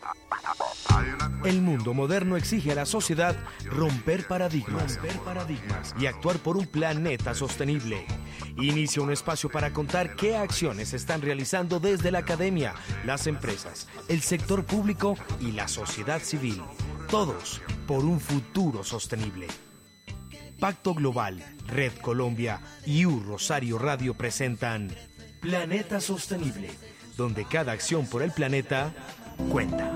El mundo moderno exige a la sociedad romper paradigmas y actuar por un planeta sostenible. Inicia un espacio para contar qué acciones se están realizando desde la academia, las empresas, el sector público y la sociedad civil. Todos por un futuro sostenible. Pacto Global, Red Colombia y Rosario Radio presentan Planeta Sostenible, donde cada acción por el planeta cuenta.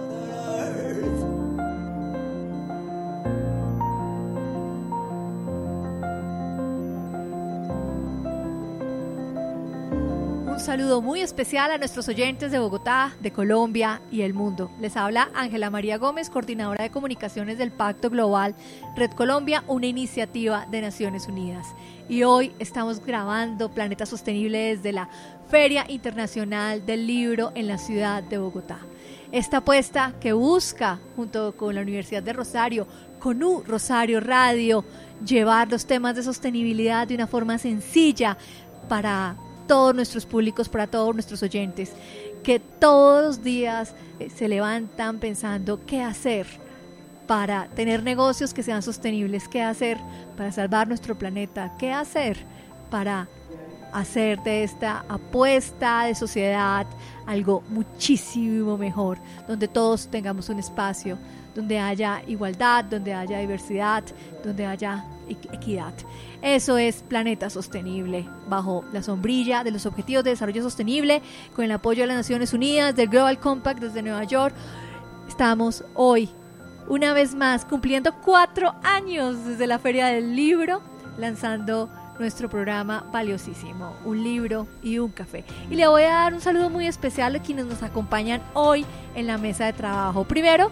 Un saludo muy especial a nuestros oyentes de Bogotá, de Colombia y el mundo. Les habla Ángela María Gómez, coordinadora de comunicaciones del Pacto Global Red Colombia, una iniciativa de Naciones Unidas. Y hoy estamos grabando Planeta Sostenible desde la Feria Internacional del Libro en la ciudad de Bogotá. Esta apuesta que busca, junto con la Universidad de Rosario, con Rosario Radio, llevar los temas de sostenibilidad de una forma sencilla para todos nuestros públicos, para todos nuestros oyentes, que todos los días se levantan pensando qué hacer para tener negocios que sean sostenibles, qué hacer para salvar nuestro planeta, qué hacer para hacer de esta apuesta de sociedad algo muchísimo mejor, donde todos tengamos un espacio, donde haya igualdad, donde haya diversidad, donde haya equidad. Eso es Planeta Sostenible, bajo la sombrilla de los Objetivos de Desarrollo Sostenible, con el apoyo de las Naciones Unidas, del Global Compact desde Nueva York. Estamos hoy, una vez más, cumpliendo 4 años desde la Feria del Libro, lanzando nuestro programa valiosísimo, un libro y un café. Y le voy a dar un saludo muy especial a quienes nos acompañan hoy en la mesa de trabajo. Primero,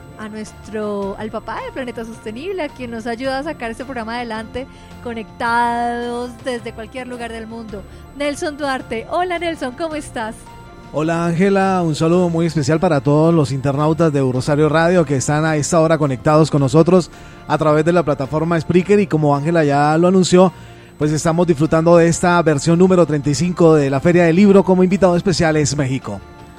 al papá de Planeta Sostenible, a quien nos ayuda a sacar este programa adelante, conectados desde cualquier lugar del mundo, Nelson Duarte. Hola Nelson, ¿cómo estás? Hola Ángela, un saludo muy especial para todos los internautas de Rosario Radio que están a esta hora conectados con nosotros a través de la plataforma Spreaker, y como Ángela ya lo anunció, pues estamos disfrutando de esta versión número 35 de la Feria del Libro. Como invitado especial es México.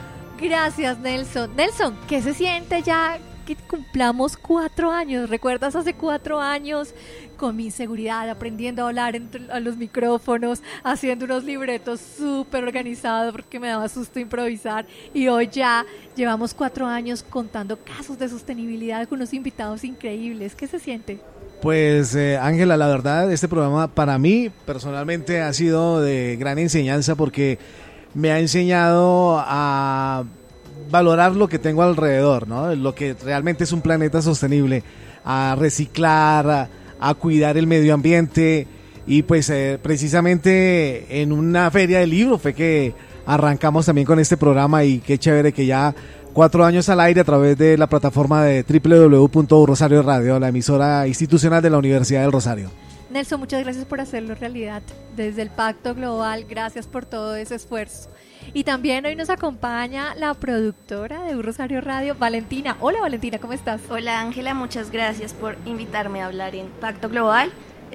Gracias Nelson. Nelson, ¿qué se siente ya que cumplamos 4 años? ¿Recuerdas hace 4 años con mi inseguridad, aprendiendo a hablar a los micrófonos, haciendo unos libretos súper organizados porque me daba susto improvisar? Y hoy ya llevamos 4 años contando casos de sostenibilidad con unos invitados increíbles. ¿Qué se siente? Pues Ángela, la verdad, este programa para mí personalmente ha sido de gran enseñanza, porque me ha enseñado a valorar lo que tengo alrededor, ¿no? Lo que realmente es un planeta sostenible, a reciclar, a cuidar el medio ambiente. Y pues precisamente en una feria del libro fue que arrancamos también con este programa, y qué chévere que ya 4 años al aire a través de la plataforma de www.Rosario Radio, la emisora institucional de la Universidad del Rosario. Nelson, muchas gracias por hacerlo realidad desde el Pacto Global. Gracias por todo ese esfuerzo. Y también hoy nos acompaña la productora de Rosario Radio, Valentina. Hola Valentina, ¿cómo estás? Hola Ángela, muchas gracias por invitarme a hablar en Pacto Global.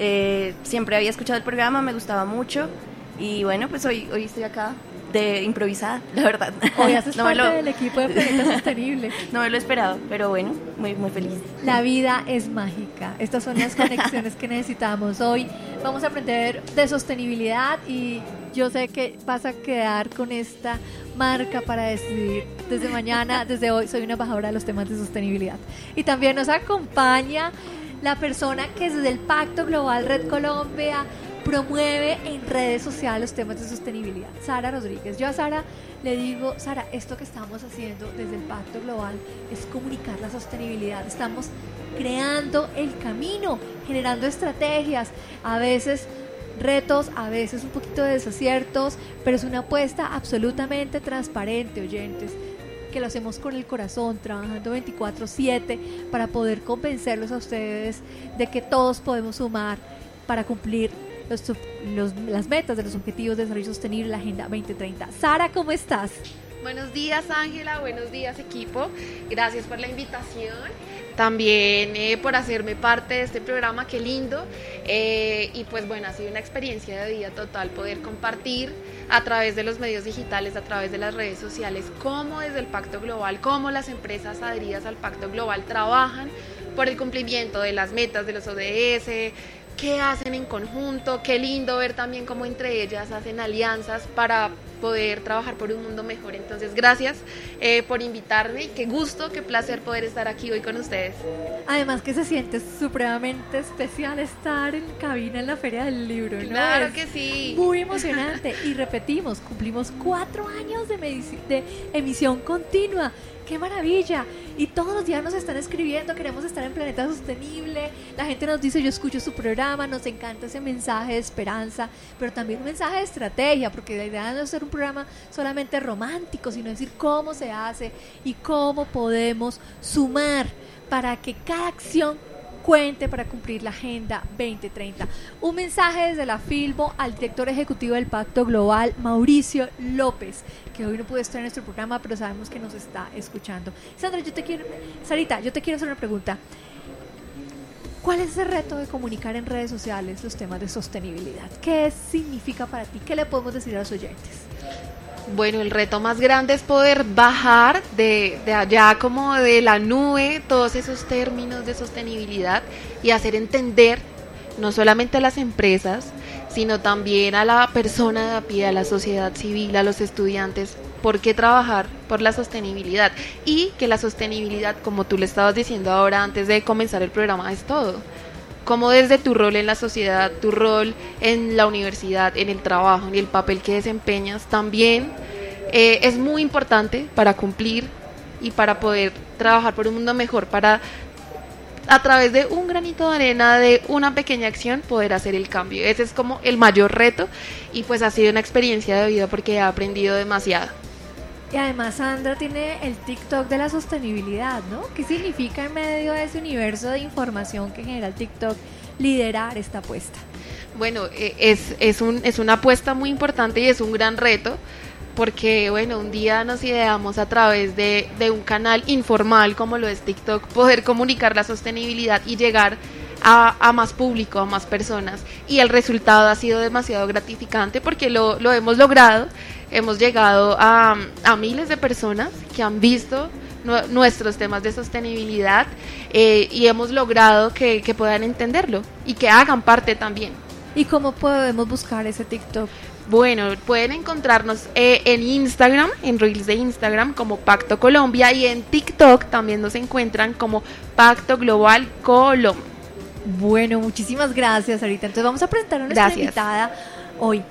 Siempre había escuchado el programa, me gustaba mucho, y bueno, pues hoy estoy acá de improvisada, la verdad. Hoy haces parte del equipo de Planeta Sostenible. No me lo esperaba, pero bueno, muy, muy feliz. La vida es mágica. Estas son las conexiones que necesitamos. Hoy vamos a aprender de sostenibilidad, y yo sé que vas a quedar con esta marca para decidir. Desde mañana, desde hoy, soy una embajadora de los temas de sostenibilidad. Y también nos acompaña la persona que desde el Pacto Global Red Colombia promueve en redes sociales los temas de sostenibilidad, Sara Rodríguez. Yo a Sara le digo: Sara, esto que estamos haciendo desde el Pacto Global es comunicar la sostenibilidad. Estamos creando el camino, generando estrategias, a veces retos, a veces un poquito de desaciertos, pero es una apuesta absolutamente transparente, oyentes, que lo hacemos con el corazón, trabajando 24/7 para poder convencerlos a ustedes de que todos podemos sumar para cumplir las metas de los Objetivos de Desarrollo Sostenible, la Agenda 2030. Sara, ¿cómo estás? Buenos días, Ángela, buenos días, equipo. Gracias por la invitación. También por hacerme parte de este programa, qué lindo. Y pues bueno, ha sido una experiencia de vida total poder compartir a través de los medios digitales, a través de las redes sociales, cómo desde el Pacto Global, cómo las empresas adheridas al Pacto Global trabajan por el cumplimiento de las metas de los ODS, qué hacen en conjunto. Qué lindo ver también cómo entre ellas hacen alianzas para poder trabajar por un mundo mejor. Entonces, gracias por invitarme y qué gusto, qué placer poder estar aquí hoy con ustedes. Además que se siente supremamente especial estar en cabina en la Feria del Libro, ¿no? Claro que sí. Muy emocionante. Y repetimos, cumplimos 4 años de emisión continua. ¡Qué maravilla! Y todos los días nos están escribiendo, queremos estar en Planeta Sostenible. La gente nos dice, yo escucho su programa, nos encanta ese mensaje de esperanza, pero también un mensaje de estrategia, porque la idea no es ser un programa solamente romántico, sino decir cómo se hace y cómo podemos sumar para que cada acción cuente para cumplir la Agenda 2030. Un mensaje desde la Filbo al director ejecutivo del Pacto Global, Mauricio López, que hoy no puede estar en nuestro programa, pero sabemos que nos está escuchando. Sarita, yo te quiero hacer una pregunta. ¿Cuál es ese reto de comunicar en redes sociales los temas de sostenibilidad? ¿Qué significa para ti? ¿Qué le podemos decir a los oyentes? Bueno, el reto más grande es poder bajar de allá como de la nube todos esos términos de sostenibilidad y hacer entender no solamente a las empresas, sino también a la persona de a pie, a la sociedad civil, a los estudiantes, por qué trabajar por la sostenibilidad. Y que la sostenibilidad, como tú le estabas diciendo ahora antes de comenzar el programa, es todo. Como desde tu rol en la sociedad, tu rol en la universidad, en el trabajo, en el papel que desempeñas, también es muy importante para cumplir y para poder trabajar por un mundo mejor, para a través de un granito de arena, de una pequeña acción, poder hacer el cambio. Ese es como el mayor reto y pues ha sido una experiencia de vida porque he aprendido demasiado. Y además Sandra tiene el TikTok de la sostenibilidad, ¿no? ¿Qué significa en medio de ese universo de información que genera el TikTok liderar esta apuesta? Bueno, es una apuesta muy importante y es un gran reto porque, bueno, un día nos ideamos a través de un canal informal como lo es TikTok, poder comunicar la sostenibilidad y llegar a más público, a más personas, y el resultado ha sido demasiado gratificante porque lo hemos logrado. Hemos llegado a miles de personas que han visto nuestros temas de sostenibilidad y hemos logrado que puedan entenderlo y que hagan parte también. ¿Y cómo podemos buscar ese TikTok? Bueno, pueden encontrarnos en Instagram, en Reels de Instagram como Pacto Colombia, y en TikTok también nos encuentran como Pacto Global Colombia. Bueno, muchísimas gracias, Sarita. Entonces vamos a presentar a nuestra invitada hoy.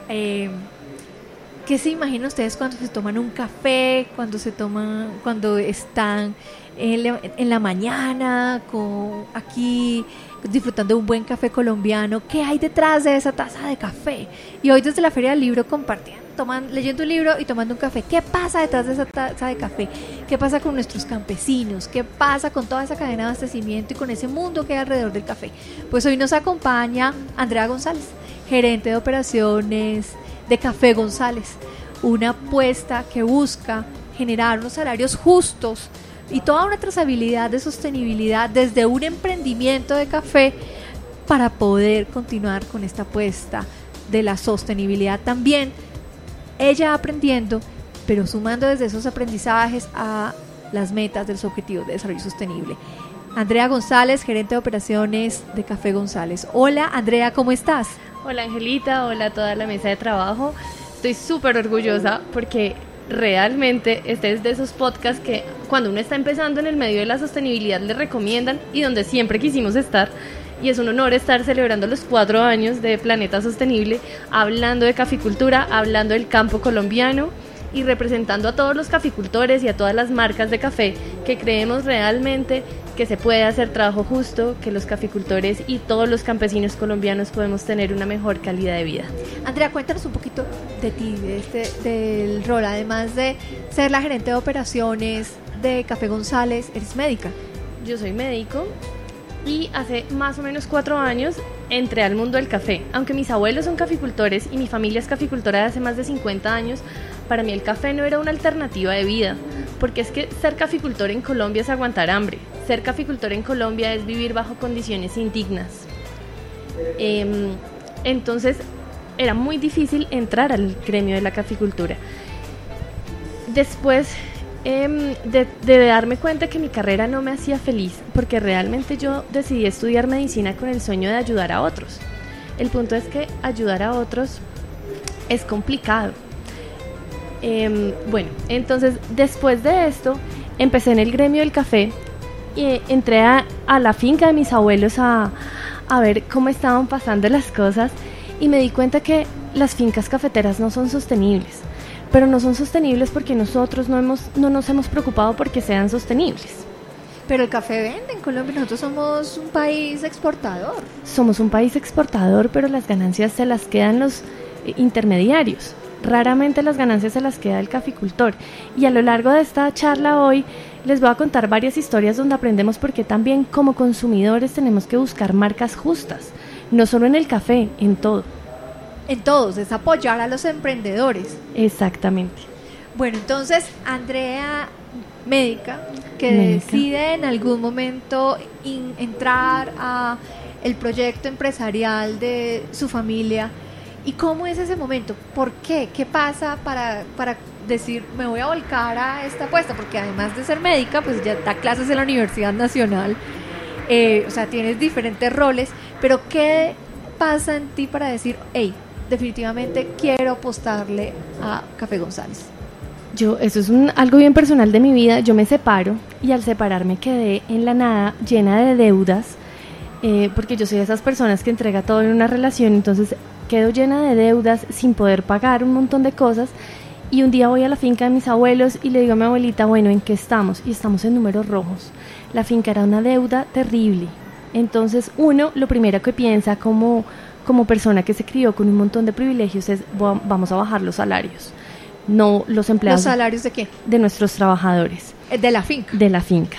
¿Qué se imaginan ustedes cuando se toman un café, cuando están en la mañana, aquí disfrutando de un buen café colombiano? ¿Qué hay detrás de esa taza de café? Y hoy desde la Feria del Libro compartiendo, leyendo un libro y tomando un café. ¿Qué pasa detrás de esa taza de café? ¿Qué pasa con nuestros campesinos? ¿Qué pasa con toda esa cadena de abastecimiento y con ese mundo que hay alrededor del café? Pues hoy nos acompaña Andrea González, gerente de operaciones de Café González, una apuesta que busca generar unos salarios justos y toda una trazabilidad de sostenibilidad desde un emprendimiento de café para poder continuar con esta apuesta de la sostenibilidad también. Ella aprendiendo, pero sumando desde esos aprendizajes a las metas de los objetivos de desarrollo sostenible. Andrea González, gerente de operaciones de Café González. Hola, Andrea, ¿cómo estás? Hola, Angelita, hola a toda la mesa de trabajo. Estoy súper orgullosa porque realmente este es de esos podcasts que cuando uno está empezando en el medio de la sostenibilidad le recomiendan y donde siempre quisimos estar. Y es un honor estar celebrando los 4 años de Planeta Sostenible, hablando de caficultura, hablando del campo colombiano y representando a todos los caficultores y a todas las marcas de café que creemos realmente que se puede hacer trabajo justo, que los caficultores y todos los campesinos colombianos podemos tener una mejor calidad de vida. Andrea, cuéntanos un poquito de ti, del rol, además de ser la gerente de operaciones de Café González, eres médica. Yo soy médico y hace más o menos 4 años entré al mundo del café. Aunque mis abuelos son caficultores y mi familia es caficultora de hace más de 50 años, para mí el café no era una alternativa de vida, porque es que ser caficultor en Colombia es aguantar hambre. Ser caficultor en Colombia es vivir bajo condiciones indignas. Entonces era muy difícil entrar al gremio de la caficultura. Después de darme cuenta que mi carrera no me hacía feliz, porque realmente yo decidí estudiar medicina con el sueño de ayudar a otros. El punto es que ayudar a otros es complicado. Bueno, entonces después de esto empecé en el gremio del café y entré a la finca de mis abuelos a ver cómo estaban pasando las cosas, y me di cuenta que las fincas cafeteras no son sostenibles. Pero no son sostenibles porque nosotros no nos hemos preocupado porque sean sostenibles. Pero el café vende en Colombia, nosotros somos un país exportador. Somos un país exportador, pero las ganancias se las quedan los intermediarios. Raramente las ganancias se las queda el caficultor. Y a lo largo de esta charla hoy les voy a contar varias historias donde aprendemos por qué también como consumidores tenemos que buscar marcas justas. No solo en el café, en todo. En todos, es apoyar a los emprendedores. Exactamente. Bueno, entonces Andrea, médica, que decide en algún momento entrar a el proyecto empresarial de su familia. ¿Y cómo es ese momento? ¿Por qué? ¿Qué pasa para decir, me voy a volcar a esta apuesta? Porque además de ser médica, pues ya da clases en la Universidad Nacional, o sea, tienes diferentes roles, pero ¿qué pasa en ti para decir, hey, definitivamente quiero apostarle a Café González? Eso es algo bien personal de mi vida. Yo me separo y al separarme quedé en la nada, llena de deudas, porque yo soy de esas personas que entrega todo en una relación. Entonces quedo llena de deudas, sin poder pagar un montón de cosas, y un día voy a la finca de mis abuelos y le digo a mi abuelita, bueno, ¿en qué estamos? Y estamos en números rojos. La finca era una deuda terrible. Entonces uno, lo primero que piensa como persona que se crió con un montón de privilegios es, vamos a bajar los salarios. No los empleados. ¿Los salarios de qué? De nuestros trabajadores. De la finca. De la finca.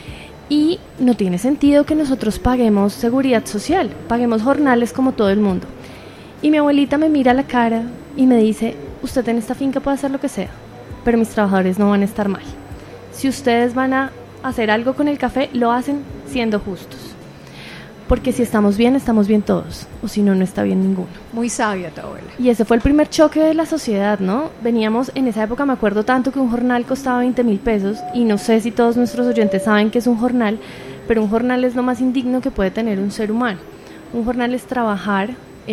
Y no tiene sentido que nosotros paguemos seguridad social, paguemos jornales como todo el mundo. Y mi abuelita me mira a la cara y me dice, usted en esta finca puede hacer lo que sea, pero mis trabajadores no van a estar mal. Si ustedes van a hacer algo con el café, lo hacen siendo justos. Porque si estamos bien todos, o si no, no está bien ninguno. Muy sabia tu abuela. Y ese fue el primer choque de la sociedad, ¿no? Veníamos, en esa época me acuerdo tanto que un jornal costaba 20,000 pesos, y no sé si todos nuestros oyentes saben qué es un jornal, pero un jornal es lo más indigno que puede tener un ser humano. Un jornal es trabajar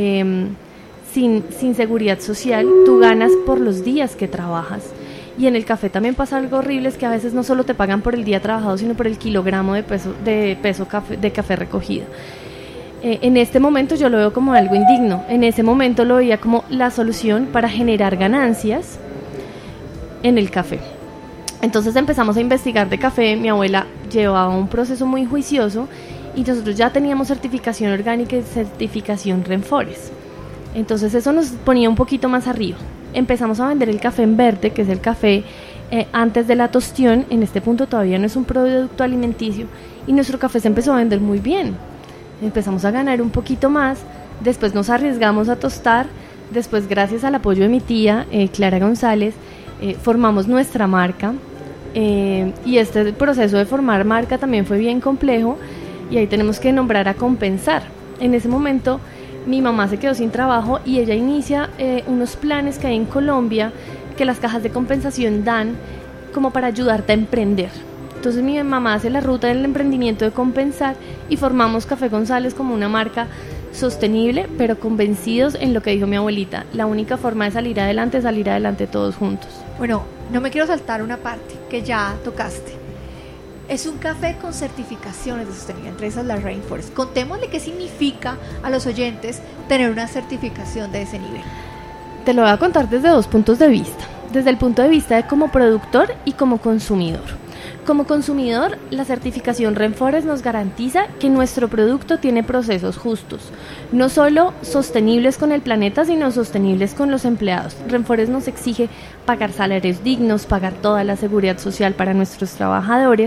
sin seguridad social, tú ganas por los días que trabajas. Y en el café también pasa algo horrible, es que a veces no solo te pagan por el día trabajado, sino por el kilogramo de café recogido. En este momento yo lo veo como algo indigno. En ese momento lo veía como la solución para generar ganancias en el café. Entonces empezamos a investigar de café. Mi abuela llevaba un proceso muy juicioso y nosotros ya teníamos certificación orgánica y certificación Renfores. Entonces eso nos ponía un poquito más arriba. Empezamos a vender el café en verde, que es el café antes de la tostión. En este punto todavía no es un producto alimenticio, y nuestro café se empezó a vender muy bien. Empezamos a ganar un poquito más, después nos arriesgamos a tostar, después gracias al apoyo de mi tía, Clara González, formamos nuestra marca, y este proceso de formar marca también fue bien complejo, y ahí tenemos que nombrar a Compensar. En ese momento mi mamá se quedó sin trabajo y ella inicia unos planes que hay en Colombia que las cajas de compensación dan como para ayudarte a emprender. Entonces mi mamá hace la ruta del emprendimiento de Compensar y formamos Café González como una marca sostenible, pero convencidos en lo que dijo mi abuelita. La única forma de salir adelante todos juntos. Bueno, no me quiero saltar una parte que ya tocaste. Es un café con certificaciones de sostenibilidad, entre esas la Rainforest. Contémosle qué significa a los oyentes tener una certificación de ese nivel. Te lo voy a contar desde 2 puntos de vista. Desde el punto de vista de como productor y como consumidor. Como consumidor, la certificación Renfores nos garantiza que nuestro producto tiene procesos justos, no solo sostenibles con el planeta, sino sostenibles con los empleados. Renfores nos exige pagar salarios dignos, pagar toda la seguridad social para nuestros trabajadores,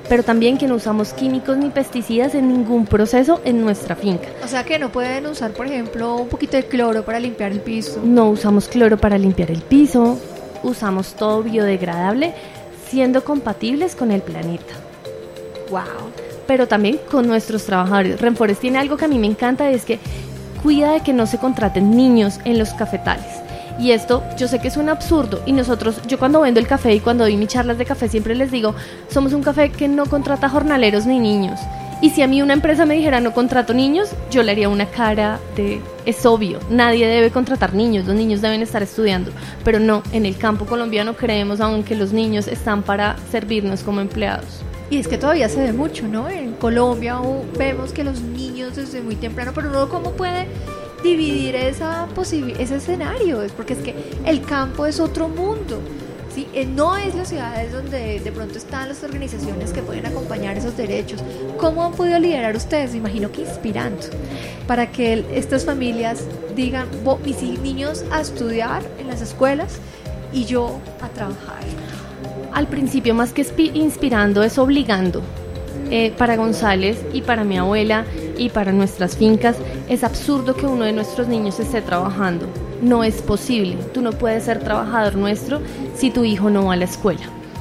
pero también que no usamos químicos ni pesticidas en ningún proceso en nuestra finca. O sea que no pueden usar, por ejemplo, un poquito de cloro para limpiar el piso. No usamos cloro para limpiar el piso, usamos todo biodegradable, siendo compatibles con el planeta. Wow. Pero también con nuestros trabajadores. Renforest tiene algo que a mí me encanta, es que cuida de que no se contraten niños en los cafetales. Y esto yo sé que es un absurdo, y yo cuando vendo el café y cuando doy mis charlas de café siempre les digo, somos un café que no contrata jornaleros ni niños. Y si a mí una empresa me dijera no contrato niños, yo le haría una cara de, es obvio, nadie debe contratar niños, los niños deben estar estudiando. Pero no, en el campo colombiano creemos aún que los niños están para servirnos como empleados. Y es que todavía se ve mucho, ¿no? En Colombia vemos que los niños desde muy temprano, pero uno cómo puede dividir ese escenario, es porque es que el campo es otro mundo, ¿sí? No es las ciudades donde de pronto están las organizaciones que pueden acompañar esos derechos. ¿Cómo han podido liderar ustedes? Me imagino que inspirando, para que estas familias digan, mis niños a estudiar en las escuelas y yo a trabajar. Al principio, más que inspirando, es obligando. Para González y para mi abuela y para nuestras fincas, es absurdo que uno de nuestros niños esté trabajando. No es posible. Tú no puedes ser trabajador nuestro si tu hijo no va a la escuela.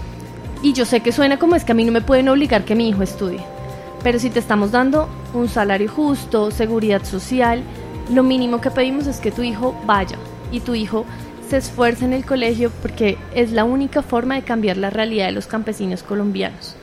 Y yo sé que suena como es que a mí no me pueden obligar que mi hijo estudie. Pero si te estamos dando un salario justo, seguridad social, lo mínimo que pedimos es que tu hijo vaya y tu hijo se esfuerce en el colegio, porque es la única forma de cambiar la realidad de los campesinos colombianos.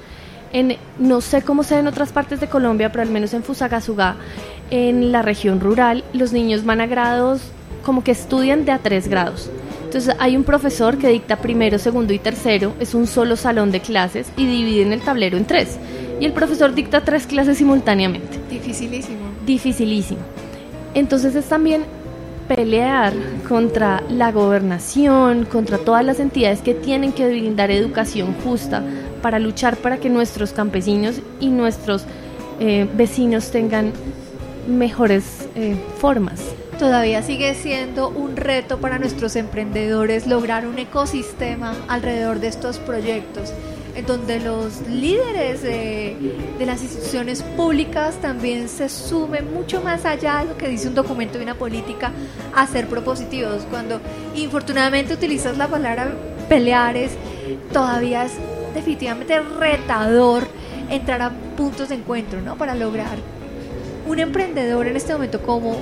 No sé cómo sea en otras partes de Colombia, pero al menos en Fusagasugá, en la región rural, los niños van a grados, como que estudian de a 3 grados. Entonces hay un profesor que dicta primero, segundo y tercero, es un solo salón de clases y dividen el tablero en 3. Y el profesor dicta 3 clases simultáneamente. Dificilísimo. Entonces es también pelear contra la gobernación, contra todas las entidades que tienen que brindar educación justa, para luchar para que nuestros campesinos y nuestros vecinos tengan mejores formas. Todavía sigue siendo un reto para nuestros emprendedores lograr un ecosistema alrededor de estos proyectos, en donde los líderes de las instituciones públicas también se sumen mucho más allá de lo que dice un documento de una política, a ser propositivos. Cuando infortunadamente utilizas la palabra pelear, todavía es definitivamente retador entrar a puntos de encuentro, ¿no? Para lograr un emprendedor en este momento como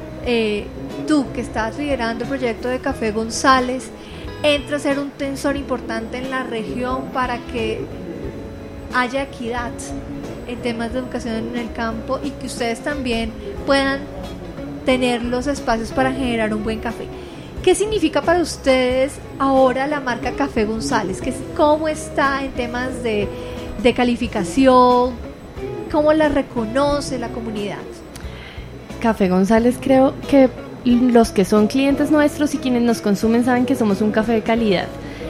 tú, que estás liderando el proyecto de Café González, entra a ser un tensor importante en la región para que haya equidad en temas de educación en el campo y que ustedes también puedan tener los espacios para generar un buen café. ¿Qué significa para ustedes ahora la marca Café González? ¿Cómo está en temas de calificación? ¿Cómo la reconoce la comunidad? Café González, creo que los que son clientes nuestros y quienes nos consumen saben que somos un café de calidad.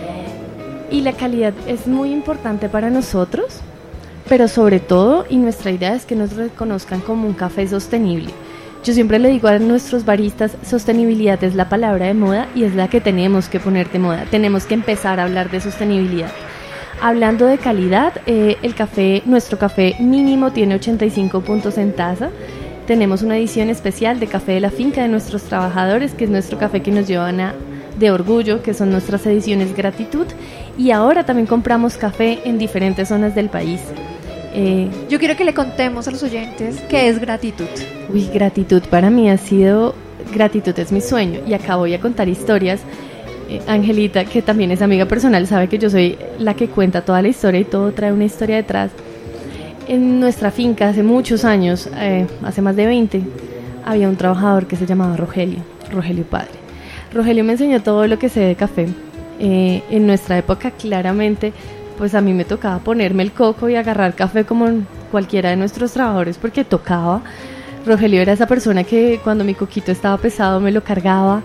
Y la calidad es muy importante para nosotros, pero sobre todo, y nuestra idea es que nos reconozcan como un café sostenible. Yo siempre le digo a nuestros baristas, sostenibilidad es la palabra de moda y es la que tenemos que poner de moda. Tenemos que empezar a hablar de sostenibilidad. Hablando de calidad, nuestro café mínimo tiene 85 puntos en taza. Tenemos una edición especial de Café de la Finca de nuestros trabajadores, que es nuestro café que nos llevan de orgullo, que son nuestras ediciones Gratitud. Y ahora también compramos café en diferentes zonas del país. Yo quiero que le contemos a los oyentes qué es Gratitud. Gratitud para mí Gratitud es mi sueño, y acá voy a contar historias. Angelita, que también es amiga personal, sabe que yo soy la que cuenta toda la historia y todo trae una historia detrás. En nuestra finca hace muchos años, hace más de 20, había un trabajador que se llamaba Rogelio padre. Rogelio me enseñó todo lo que sé de café. En nuestra época, claramente, pues a mí me tocaba ponerme el coco y agarrar café como cualquiera de nuestros trabajadores, porque tocaba. Rogelio era esa persona que cuando mi coquito estaba pesado me lo cargaba.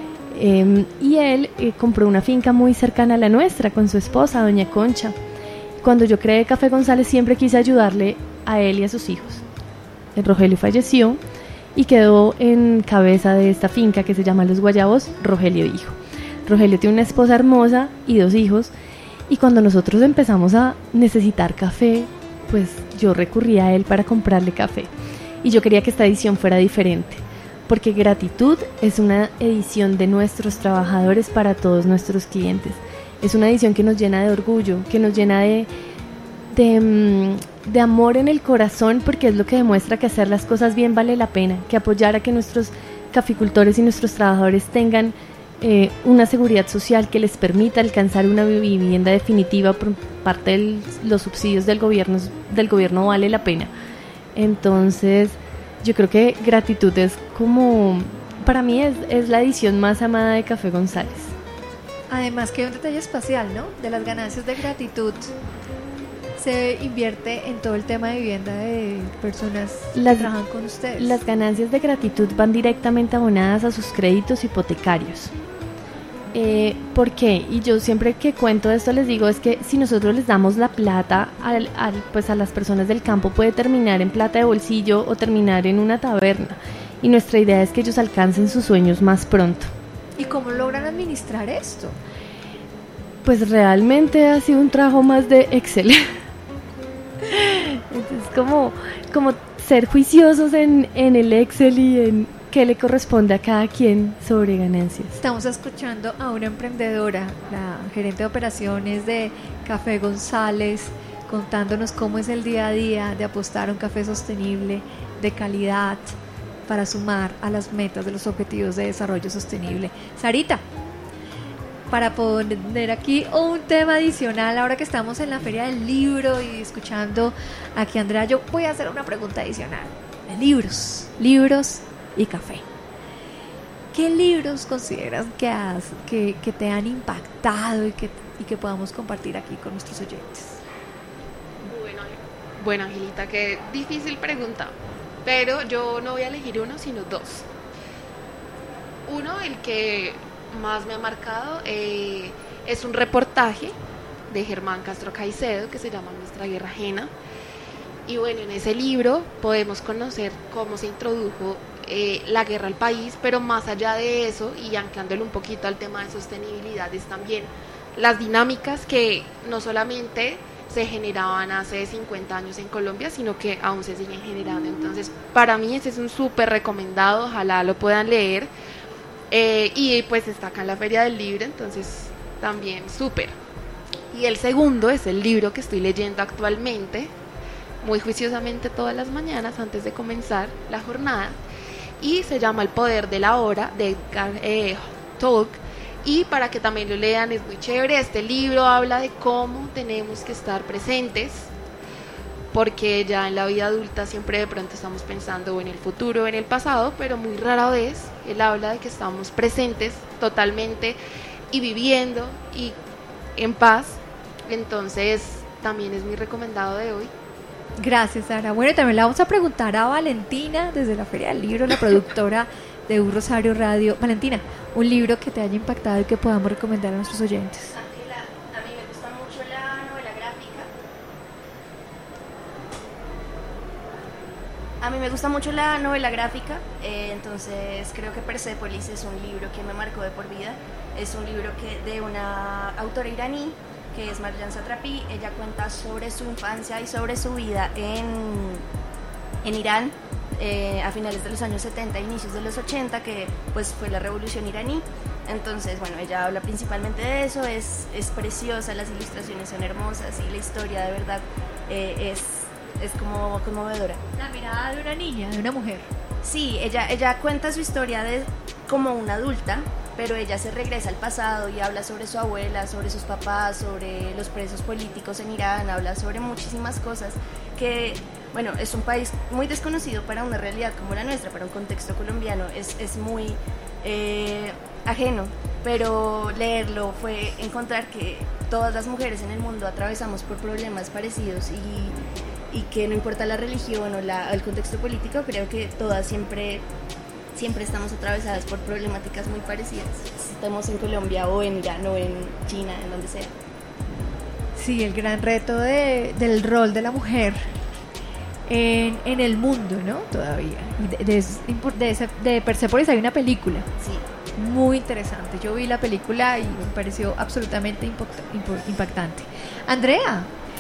Y él compró una finca muy cercana a la nuestra con su esposa, doña Concha. Cuando yo creé Café González siempre quise ayudarle a él y a sus hijos. El Rogelio falleció y quedó en cabeza de esta finca que se llama Los Guayabos, Rogelio hijo. Rogelio tiene una esposa hermosa y 2 hijos, y cuando nosotros empezamos a necesitar café, pues yo recurrí a él para comprarle café. Y yo quería que esta edición fuera diferente, porque Gratitud es una edición de nuestros trabajadores para todos nuestros clientes. Es una edición que nos llena de orgullo, que nos llena de amor en el corazón, porque es lo que demuestra que hacer las cosas bien vale la pena, que apoyar a que nuestros caficultores y nuestros trabajadores tengan una seguridad social que les permita alcanzar una vivienda definitiva por parte de los subsidios del gobierno vale la pena. Entonces yo creo que Gratitud es como, para mí es la edición más amada de Café González. Además que hay un detalle espacial, ¿no? De las ganancias de Gratitud se invierte en todo el tema de vivienda de personas que trabajan con ustedes. Las ganancias de Gratitud van directamente abonadas a sus créditos hipotecarios. ¿Por qué? Y yo siempre que cuento esto les digo es que si nosotros les damos la plata pues a las personas del campo, puede terminar en plata de bolsillo o terminar en una taberna, y nuestra idea es que ellos alcancen sus sueños más pronto. ¿Y cómo logran administrar esto? Pues realmente ha sido un trabajo más de Excel. Entonces como ser juiciosos en el Excel y en qué le corresponde a cada quien sobre ganancias. Estamos escuchando a una emprendedora, la gerente de operaciones de Café González, contándonos cómo es el día a día de apostar a un café sostenible, de calidad, para sumar a las metas de los objetivos de desarrollo sostenible. Sarita, para poner aquí un tema adicional, ahora que estamos en la Feria del Libro y escuchando aquí a Andrea, yo voy a hacer una pregunta adicional. Libros y café. ¿Qué libros consideras que te han impactado y que podamos compartir aquí con nuestros oyentes? Bueno, Angelita, qué difícil pregunta, pero yo no voy a elegir uno, sino dos. Uno, el que más me ha marcado, es un reportaje de Germán Castro Caicedo que se llama Nuestra Guerra Ajena. Y bueno, en ese libro podemos conocer cómo se introdujo la guerra al país, pero más allá de eso, y anclándole un poquito al tema de sostenibilidad, es también las dinámicas que no solamente se generaban hace 50 años en Colombia, sino que aún se siguen generando. Entonces, para mí ese es un súper recomendado, ojalá lo puedan leer. Y pues está acá en la Feria del Libro, entonces también súper. Y el segundo es el libro que estoy leyendo actualmente, muy juiciosamente todas las mañanas antes de comenzar la jornada, y se llama El Poder de la Hora, de Edgar Tolk. Y para que también lo lean, es muy chévere. Este libro habla de cómo tenemos que estar presentes, porque ya en la vida adulta siempre de pronto estamos pensando o en el futuro o en el pasado, pero muy rara vez él habla de que estamos presentes totalmente y viviendo y en paz. Entonces también es mi recomendado de hoy. Gracias, Sara. Bueno, también le vamos a preguntar a Valentina desde la Feria del Libro, la productora de Un Rosario Radio. Valentina, un libro que te haya impactado y que podamos recomendar a nuestros oyentes. A mí me gusta mucho la novela gráfica. Entonces creo que Persépolis es un libro que me marcó de por vida. Es un libro de una autora iraní, que es Marjan Satrapi. Ella cuenta sobre su infancia y sobre su vida en Irán, a finales de los años 70, inicios de los 80, que pues fue la revolución iraní. Entonces, bueno, ella habla principalmente de eso, es preciosa, las ilustraciones son hermosas y la historia de verdad es como conmovedora. La mirada de una niña, de una mujer. Sí, ella cuenta su historia como una adulta, pero ella se regresa al pasado y habla sobre su abuela, sobre sus papás, sobre los presos políticos en Irán, habla sobre muchísimas cosas que, bueno, es un país muy desconocido para una realidad como la nuestra, para un contexto colombiano, es muy ajeno, pero leerlo fue encontrar que todas las mujeres en el mundo atravesamos por problemas parecidos y que no importa la religión o el contexto político, creo que todas siempre estamos atravesadas por problemáticas muy parecidas, si estamos en Colombia o en Irán o en China, en donde sea. Sí, el gran reto del rol de la mujer en el mundo, ¿no? Todavía. De Persépolis hay una película. Sí. Muy interesante. Yo vi la película y me pareció absolutamente impactante. Andrea,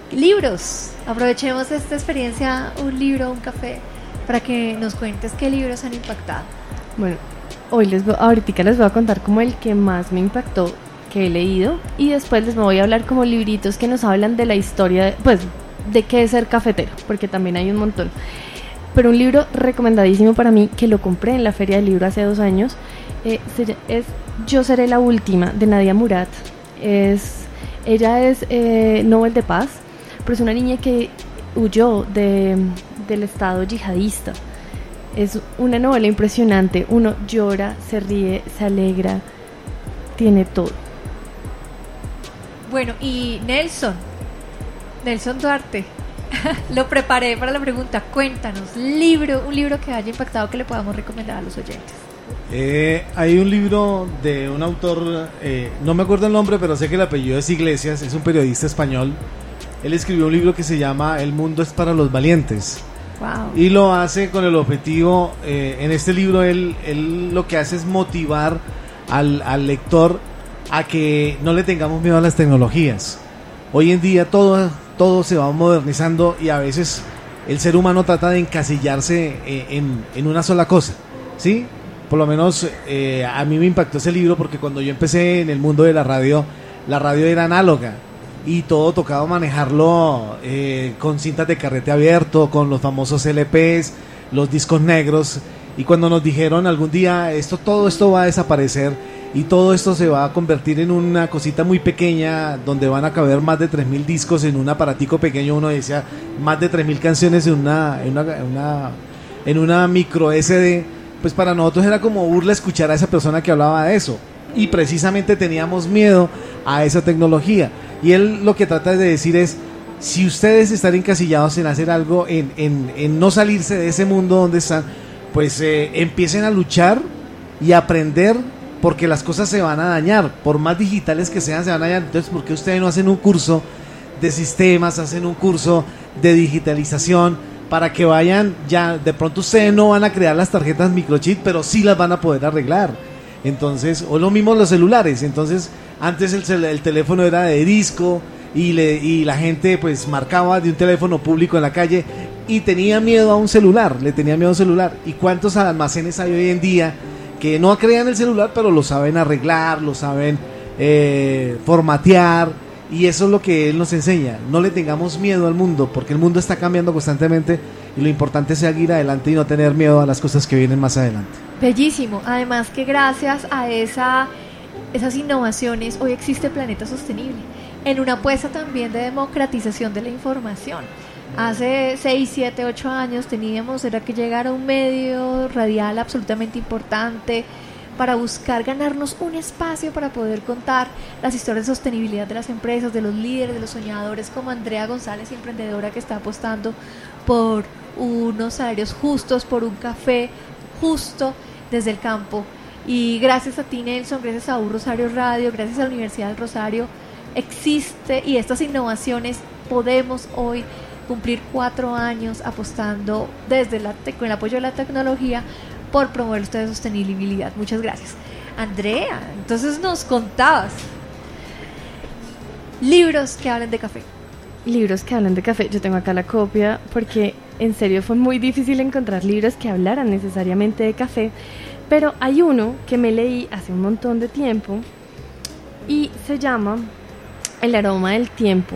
Libros. Aprovechemos esta experiencia, un libro, un café, para que nos cuentes qué libros han impactado. Bueno, ahorita les voy a contar como el que más me impactó que he leído, y después les voy a hablar como libritos que nos hablan de la historia, pues, de qué es ser cafetero, porque también hay un montón. Pero un libro recomendadísimo para mí, que lo compré en la Feria del Libro hace 2 años, es Yo seré la última, de Nadia Murad. Ella es Nobel de Paz, pero es una niña que huyó del estado yihadista. Es una novela impresionante, uno llora, se ríe, se alegra, tiene todo. Bueno, y Nelson Duarte, lo preparé para la pregunta. Cuéntanos, un libro que haya impactado que le podamos recomendar a los oyentes. Hay un libro de un autor, no me acuerdo el nombre, pero sé que el apellido es Iglesias, es un periodista español. Él escribió un libro que se llama El mundo es para los valientes. Wow. Y lo hace con el objetivo, en este libro él lo que hace es motivar al lector a que no le tengamos miedo a las tecnologías. Hoy en día todo se va modernizando y a veces el ser humano trata de encasillarse en una sola cosa, ¿sí? Por lo menos a mí me impactó ese libro porque cuando yo empecé en el mundo de la radio era análoga y todo tocaba manejarlo con cintas de carrete abierto, con los famosos LPs, los discos negros, y cuando nos dijeron algún día todo esto va a desaparecer y todo esto se va a convertir en una cosita muy pequeña donde van a caber más de 3.000 discos en un aparatico pequeño, uno decía más de 3.000 canciones en una micro SD, pues para nosotros era como burla escuchar a esa persona que hablaba de eso, y precisamente teníamos miedo a esa tecnología. Y él lo que trata de decir es, si ustedes están encasillados en hacer algo, en no salirse de ese mundo donde están, pues empiecen a luchar y aprender, porque las cosas se van a dañar, por más digitales que sean, se van a dañar. Entonces, ¿por qué ustedes no hacen un curso de sistemas, hacen un curso de digitalización, para que vayan, ya de pronto ustedes no van a crear las tarjetas microchip, pero sí las van a poder arreglar? Entonces, o lo mismo los celulares. Entonces, antes el teléfono era de disco y la gente pues marcaba de un teléfono público en la calle y tenía miedo a un celular, ¿Y cuántos almacenes hay hoy en día que no crean el celular, pero lo saben arreglar, lo saben formatear? Y eso es lo que él nos enseña. No le tengamos miedo al mundo, porque el mundo está cambiando constantemente y lo importante es seguir adelante y no tener miedo a las cosas que vienen más adelante. Bellísimo. Además que gracias a esas innovaciones hoy existe Planeta Sostenible, en una apuesta también de democratización de la información. Hace 6, 7, 8 años era que llegara un medio radial absolutamente importante para buscar ganarnos un espacio para poder contar las historias de sostenibilidad de las empresas, de los líderes, de los soñadores como Andrea González, emprendedora que está apostando por unos salarios justos, por un café justo desde el campo. Y gracias a ti, Nelson, gracias a U Rosario Radio, gracias a la Universidad del Rosario, existe, y estas innovaciones podemos hoy cumplir 4 años apostando con el apoyo de la tecnología por promover ustedes sostenibilidad. Muchas gracias. Andrea, entonces nos contabas libros que hablan de café. Libros que hablan de café, yo tengo acá la copia porque en serio fue muy difícil encontrar libros que hablaran necesariamente de café, pero hay uno que me leí hace un montón de tiempo y se llama El aroma del tiempo.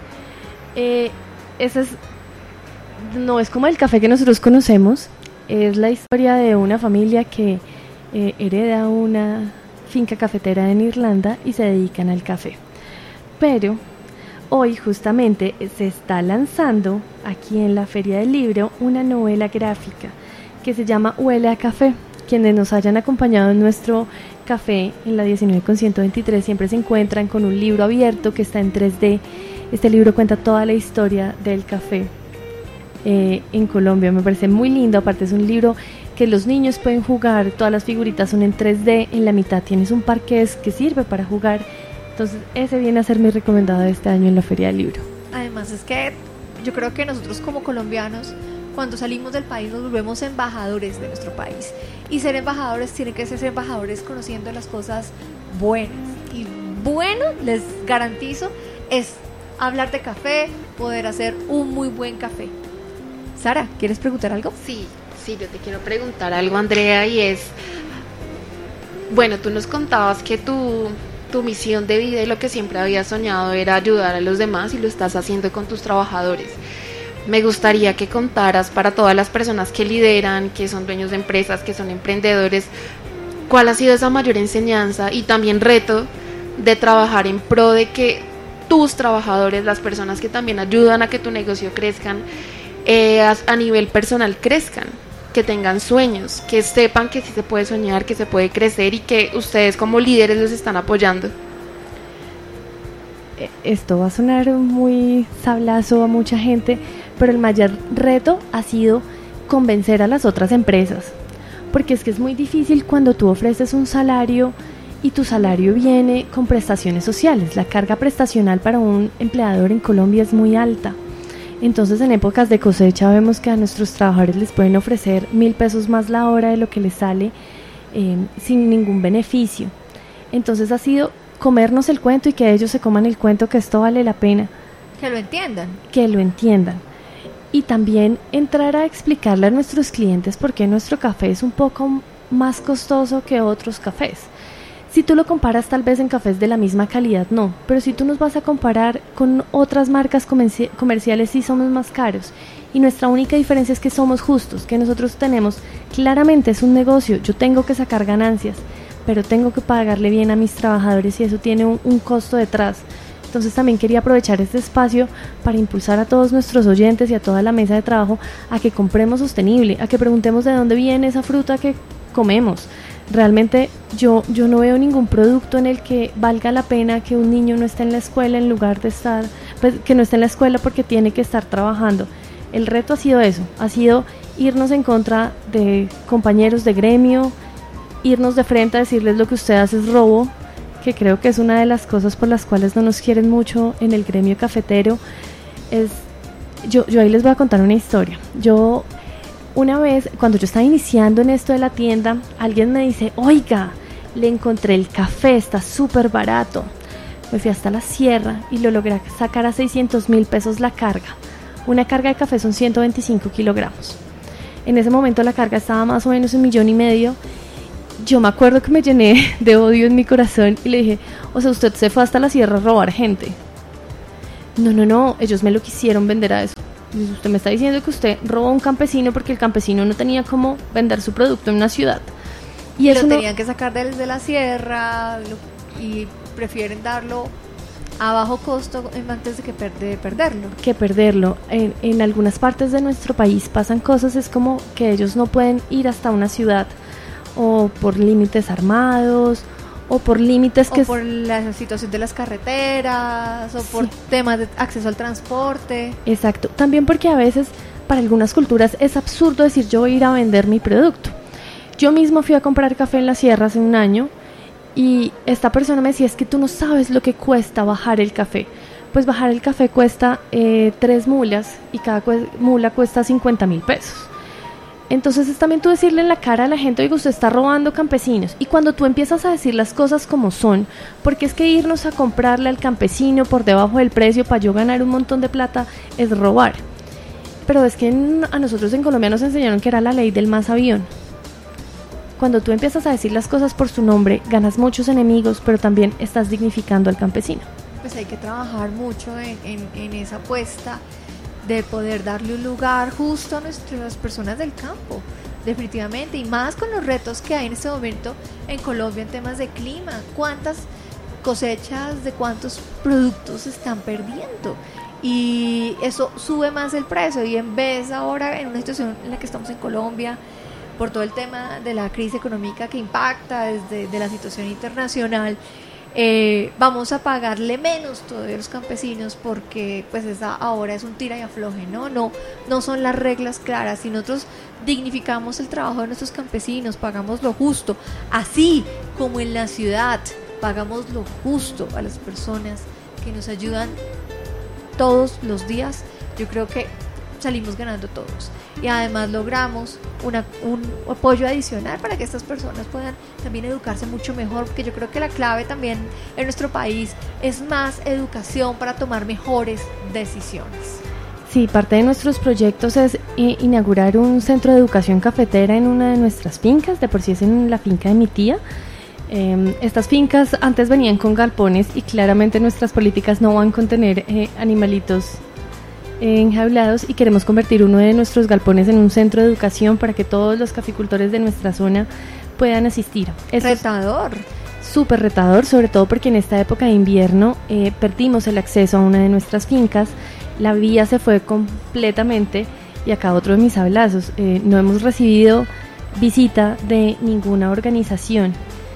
No es como el café que nosotros conocemos, es la historia de una familia que hereda una finca cafetera en Irlanda y se dedican al café. Pero hoy justamente se está lanzando aquí en la Feria del Libro una novela gráfica que se llama Huele a Café. Quienes nos hayan acompañado en nuestro café en la 19 con 123 siempre se encuentran con un libro abierto que está en 3D. Este libro cuenta toda la historia del café en Colombia. Me parece muy lindo. Aparte es un libro que los niños pueden jugar, todas las figuritas son en 3D, en la mitad tienes un parqués que sirve para jugar. Entonces ese viene a ser mi recomendado de este año en la Feria del Libro. Además es que yo creo que nosotros como colombianos, cuando salimos del país nos volvemos embajadores de nuestro país, y ser embajadores tiene que ser embajadores conociendo las cosas buenas, y bueno, les garantizo, es hablar de café, poder hacer un muy buen café. Sara, ¿quieres preguntar algo? Sí, yo te quiero preguntar algo, Andrea, y es, bueno, tú nos contabas que tu misión de vida y lo que siempre habías soñado era ayudar a los demás y lo estás haciendo con tus trabajadores. Me gustaría que contaras para todas las personas que lideran, que son dueños de empresas, que son emprendedores, cuál ha sido esa mayor enseñanza y también reto de trabajar en pro de que tus trabajadores, las personas que también ayudan a que tu negocio crezcan, a nivel personal crezcan, que tengan sueños, que sepan que sí se puede soñar, que se puede crecer y que ustedes como líderes los están apoyando. Esto va a sonar muy sablazo a mucha gente, pero el mayor reto ha sido convencer a las otras empresas, porque es que es muy difícil cuando tú ofreces un salario y tu salario viene con prestaciones sociales. La carga prestacional para un empleador en Colombia es muy alta. Entonces en épocas de cosecha vemos que a nuestros trabajadores les pueden ofrecer 1.000 pesos más la hora de lo que les sale sin ningún beneficio. Entonces ha sido comernos el cuento y que ellos se coman el cuento, que esto vale la pena. Que lo entiendan. Que lo entiendan. Y también entrar a explicarle a nuestros clientes por qué nuestro café es un poco más costoso que otros cafés. Si tú lo comparas tal vez en cafés de la misma calidad, no, pero si tú nos vas a comparar con otras marcas comerciales, sí somos más caros. Y nuestra única diferencia es que somos justos, que nosotros tenemos, claramente es un negocio, yo tengo que sacar ganancias, pero tengo que pagarle bien a mis trabajadores y eso tiene un costo detrás. Entonces también quería aprovechar este espacio para impulsar a todos nuestros oyentes y a toda la mesa de trabajo a que compremos sostenible, a que preguntemos de dónde viene esa fruta que comemos. Realmente yo no veo ningún producto en el que valga la pena que un niño no esté en la escuela en lugar de estar, pues, que no esté en la escuela porque tiene que estar trabajando. El reto ha sido eso, ha sido irnos en contra de compañeros de gremio, irnos de frente a decirles lo que usted hace es robo, que creo que es una de las cosas por las cuales no nos quieren mucho en el gremio cafetero. Yo ahí les voy a contar una historia. Una vez, cuando yo estaba iniciando en esto de la tienda, alguien me dice, oiga, le encontré el café, está súper barato. Me fui hasta la sierra y lo logré sacar a 600.000 pesos la carga. Una carga de café son 125 kilogramos. En ese momento la carga estaba más o menos 1,5 millones. Yo me acuerdo que me llené de odio en mi corazón y le dije, o sea, usted se fue hasta la sierra a robar gente. No, ellos me lo quisieron vender a eso. Usted me está diciendo que usted robó a un campesino porque el campesino no tenía cómo vender su producto en una ciudad. Y eso lo tenían que sacar desde la sierra y prefieren darlo a bajo costo antes de perderlo. Que perderlo. En algunas partes de nuestro país pasan cosas, es como que ellos no pueden ir hasta una ciudad o por límites armados o por límites que... O por la situación de las carreteras, o por temas de acceso al transporte. Exacto, también porque a veces para algunas culturas es absurdo decir yo voy a ir a vender mi producto. Yo mismo fui a comprar café en la sierra hace un año y esta persona me decía, es que tú no sabes lo que cuesta bajar el café. Pues bajar el café cuesta 3 mulas y cada mula cuesta 50.000 pesos. Entonces es también tú decirle en la cara a la gente, oiga, usted está robando campesinos. Y cuando tú empiezas a decir las cosas como son, porque es que irnos a comprarle al campesino por debajo del precio para yo ganar un montón de plata es robar. Pero es que a nosotros en Colombia nos enseñaron que era la ley del más avión. Cuando tú empiezas a decir las cosas por su nombre, ganas muchos enemigos, pero también estás dignificando al campesino. Pues hay que trabajar mucho en esa apuesta de poder darle un lugar justo a nuestras personas del campo, definitivamente, y más con los retos que hay en este momento en Colombia en temas de clima. ¿Cuántas cosechas de cuántos productos se están perdiendo? Y eso sube más el precio, y en vez ahora en una situación en la que estamos en Colombia, por todo el tema de la crisis económica que impacta desde la situación internacional, vamos a pagarle menos todavía a los campesinos porque pues ahora es un tira y afloje, no son las reglas claras. Si nosotros dignificamos el trabajo de nuestros campesinos, pagamos lo justo, así como en la ciudad pagamos lo justo a las personas que nos ayudan todos los días, yo creo que salimos ganando todos. Y además logramos un apoyo adicional para que estas personas puedan también educarse mucho mejor, porque yo creo que la clave también en nuestro país es más educación para tomar mejores decisiones. Sí, parte de nuestros proyectos es inaugurar un centro de educación cafetera en una de nuestras fincas, de por sí es en la finca de mi tía. Estas fincas antes venían con galpones y claramente nuestras políticas no van con tener animalitos enjaulados, y queremos convertir uno de nuestros galpones en un centro de educación para que todos los caficultores de nuestra zona puedan asistir. Esto Retador. Súper retador, sobre todo porque en esta época de invierno perdimos el acceso a una de nuestras fincas, la vía se fue completamente, y acá otro de mis hablazos, no hemos recibido visita de ninguna organización.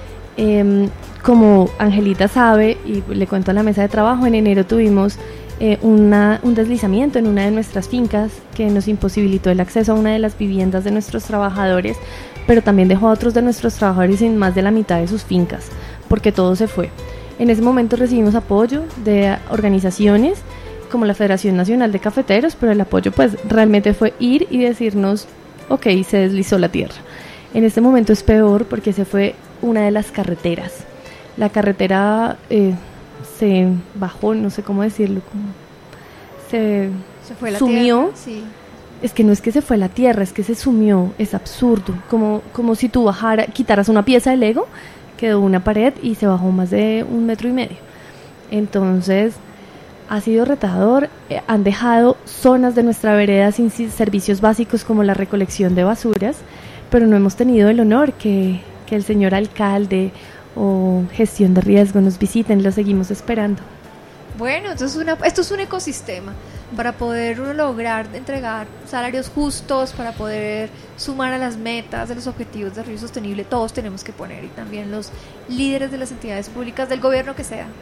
Como Angelita sabe, y le cuento a la mesa de trabajo, en enero tuvimos un deslizamiento en una de nuestras fincas que nos imposibilitó el acceso a una de las viviendas de nuestros trabajadores, pero también dejó a otros de nuestros trabajadores sin más de la mitad de sus fincas, porque todo se fue. En ese momento recibimos apoyo de organizaciones como la Federación Nacional de Cafeteros, pero el apoyo pues realmente fue ir y decirnos, ok, se deslizó la tierra. En este momento es peor porque se fue una de las carreteras. La carretera se bajó, no sé cómo decirlo, se fue la sumió. tierra, sí. Es que no es que se fue la tierra, es que se sumió, es absurdo, como si tú quitaras una pieza de Lego, quedó una pared y se bajó más de 1,5 metros. Entonces ha sido retador, han dejado zonas de nuestra vereda sin servicios básicos como la recolección de basuras, pero no hemos tenido el honor que el señor alcalde o gestión de riesgo nos visiten, lo seguimos esperando. Bueno, entonces esto es un ecosistema para poder uno lograr entregar salarios justos, para poder sumar a las metas de los objetivos de desarrollo sostenible. Todos tenemos que poner, y también los líderes de las entidades públicas del gobierno que sea,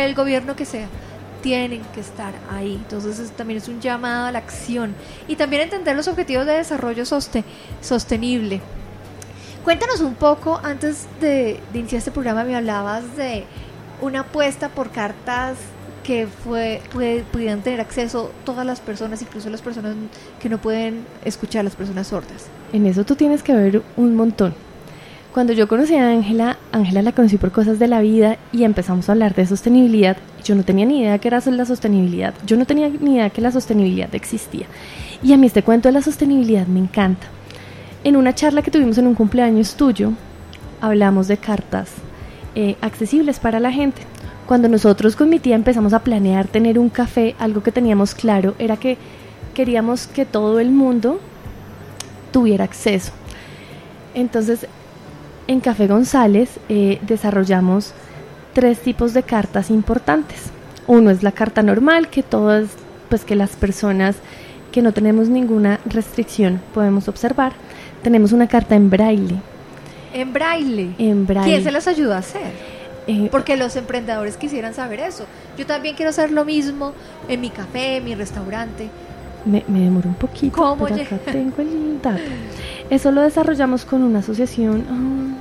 tienen que estar ahí. Entonces también es un llamado a la acción y también entender los objetivos de desarrollo sostenible. Cuéntanos un poco, antes de iniciar este programa me hablabas de una apuesta por cartas que pudieran tener acceso todas las personas, incluso las personas que no pueden escuchar, las personas sordas. En eso tú tienes que ver un montón. Cuando yo conocí a Ángela la conocí por cosas de la vida y empezamos a hablar de sostenibilidad. Yo no tenía ni idea qué era la sostenibilidad, yo no tenía ni idea que la sostenibilidad existía. Y a mí este cuento de la sostenibilidad me encanta. En una charla que tuvimos en un cumpleaños tuyo, hablamos de cartas accesibles para la gente. Cuando nosotros con mi tía empezamos a planear tener un café, algo que teníamos claro era que queríamos que todo el mundo tuviera acceso. Entonces, en Café González desarrollamos 3 tipos de cartas importantes. Uno es la carta normal, que todas, pues que las personas que no tenemos ninguna restricción podemos observar. Tenemos una carta en braille. ¿En braille? En braille. ¿Quién se las ayuda a hacer? Porque los emprendedores quisieran saber eso. Yo también quiero hacer lo mismo en mi café, en mi restaurante. Me demoro un poquito, ¿Cómo pero acá tengo el dato. Eso lo desarrollamos con una asociación.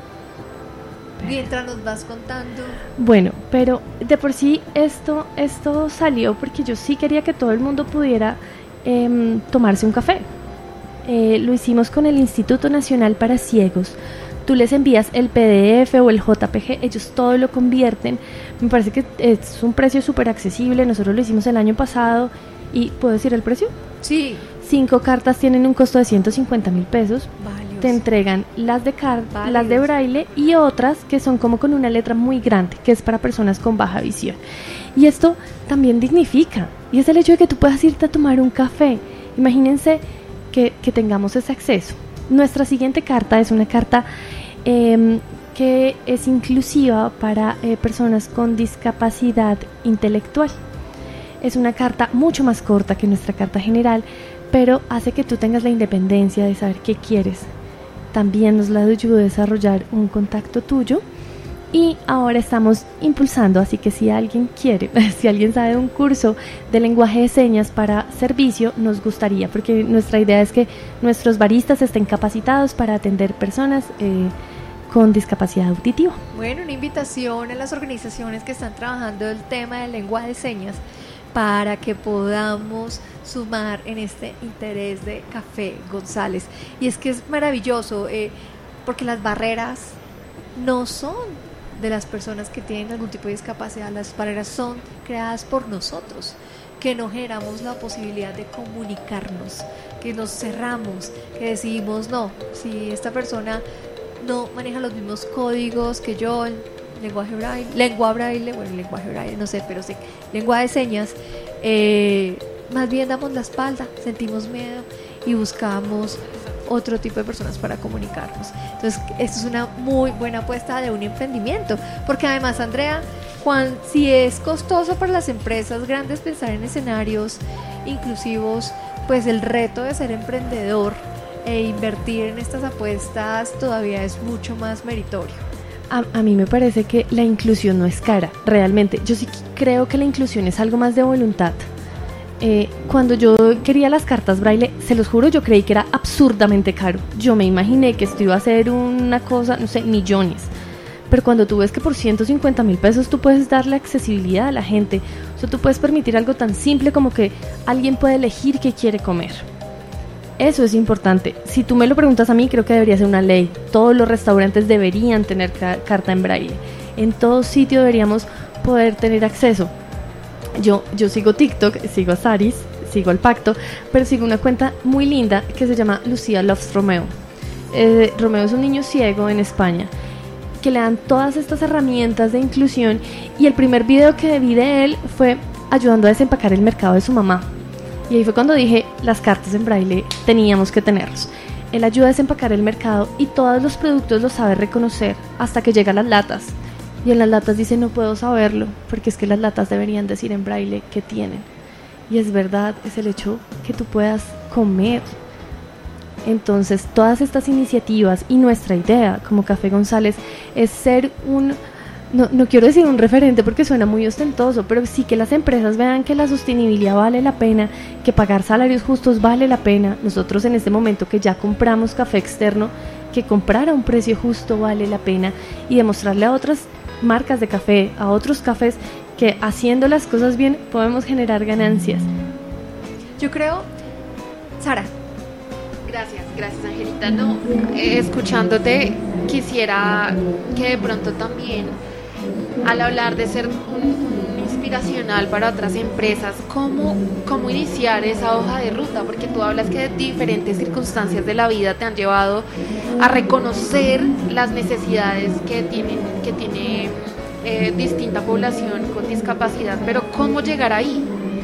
Mientras nos vas contando. Bueno, pero de por sí esto salió porque yo sí quería que todo el mundo pudiera tomarse un café. Lo hicimos con el Instituto Nacional para Ciegos. Tú les envías el PDF o el JPG, ellos todo lo convierten. Me parece que es un precio súper accesible. Nosotros lo hicimos el año pasado. ¿Y puedo decir el precio? Sí. 5 cartas tienen un costo de 150,000 pesos. Valioso. Te entregan las de braille y otras que son como con una letra muy grande, que es para personas con baja visión. Y esto también dignifica. Y es el hecho de que tú puedas irte a tomar un café. Imagínense que tengamos ese acceso. Nuestra siguiente carta es una carta que es inclusiva para personas con discapacidad intelectual. Es una carta mucho más corta que nuestra carta general, pero hace que tú tengas la independencia de saber qué quieres. También nos la ayuda a desarrollar un contacto tuyo. Y ahora estamos impulsando, así que si alguien quiere, si alguien sabe de un curso de lenguaje de señas para servicio, nos gustaría, porque nuestra idea es que nuestros baristas estén capacitados para atender personas con discapacidad auditiva. Bueno, una invitación a las organizaciones que están trabajando el tema del lenguaje de señas para que podamos sumar en este interés de Café González. Y es que es maravilloso, porque las barreras no son de las personas que tienen algún tipo de discapacidad, las barreras son creadas por nosotros, que no generamos la posibilidad de comunicarnos, que nos cerramos, que decidimos no, si esta persona no maneja los mismos códigos que yo, lengua braille, no sé, pero sí, lengua de señas, más bien damos la espalda, sentimos miedo y buscamos otro tipo de personas para comunicarnos. Entonces, esto es una muy buena apuesta de un emprendimiento, porque además, Andrea, si es costoso para las empresas grandes pensar en escenarios inclusivos, pues el reto de ser emprendedor e invertir en estas apuestas todavía es mucho más meritorio. A mí me parece que la inclusión no es cara, realmente. Yo sí creo que la inclusión es algo más de voluntad. Cuando yo quería las cartas braille, se los juro, yo creí que era absurdamente caro. Yo me imaginé que esto iba a ser una cosa, no sé, millones. Pero cuando tú ves que por 150,000 pesos tú puedes darle accesibilidad a la gente, o sea, tú puedes permitir algo tan simple como que alguien puede elegir qué quiere comer. Eso es importante. Si tú me lo preguntas a mí, creo que debería ser una ley. Todos los restaurantes deberían tener carta en braille. En todo sitio deberíamos poder tener acceso. Yo sigo TikTok, sigo a Saris, sigo al Pacto, pero sigo una cuenta muy linda que se llama Lucía Loves Romeo. Romeo es un niño ciego en España que le dan todas estas herramientas de inclusión, y el primer video que vi de él fue ayudando a desempacar el mercado de su mamá. Y ahí fue cuando dije, las cartas en braille teníamos que tenerlos. Él ayuda a desempacar el mercado y todos los productos los sabe reconocer hasta que llega a las latas. Y en las latas dice, no puedo saberlo, porque es que las latas deberían decir en braille qué tienen. Y es verdad, es el hecho que tú puedas comer. Entonces, todas estas iniciativas y nuestra idea como Café González es ser no quiero decir un referente porque suena muy ostentoso, pero sí que las empresas vean que la sostenibilidad vale la pena, que pagar salarios justos vale la pena. Nosotros en este momento que ya compramos café externo, que comprar a un precio justo vale la pena, y demostrarle a otras marcas de café, a otros cafés, que haciendo las cosas bien podemos generar ganancias. Yo creo, Sara. Gracias Angelita. No, escuchándote quisiera que de pronto también, al hablar de ser un inspiracional para otras empresas, ¿cómo iniciar esa hoja de ruta? Porque tú hablas que diferentes circunstancias de la vida te han llevado a reconocer las necesidades que tiene distinta población con discapacidad, pero ¿cómo llegar ahí?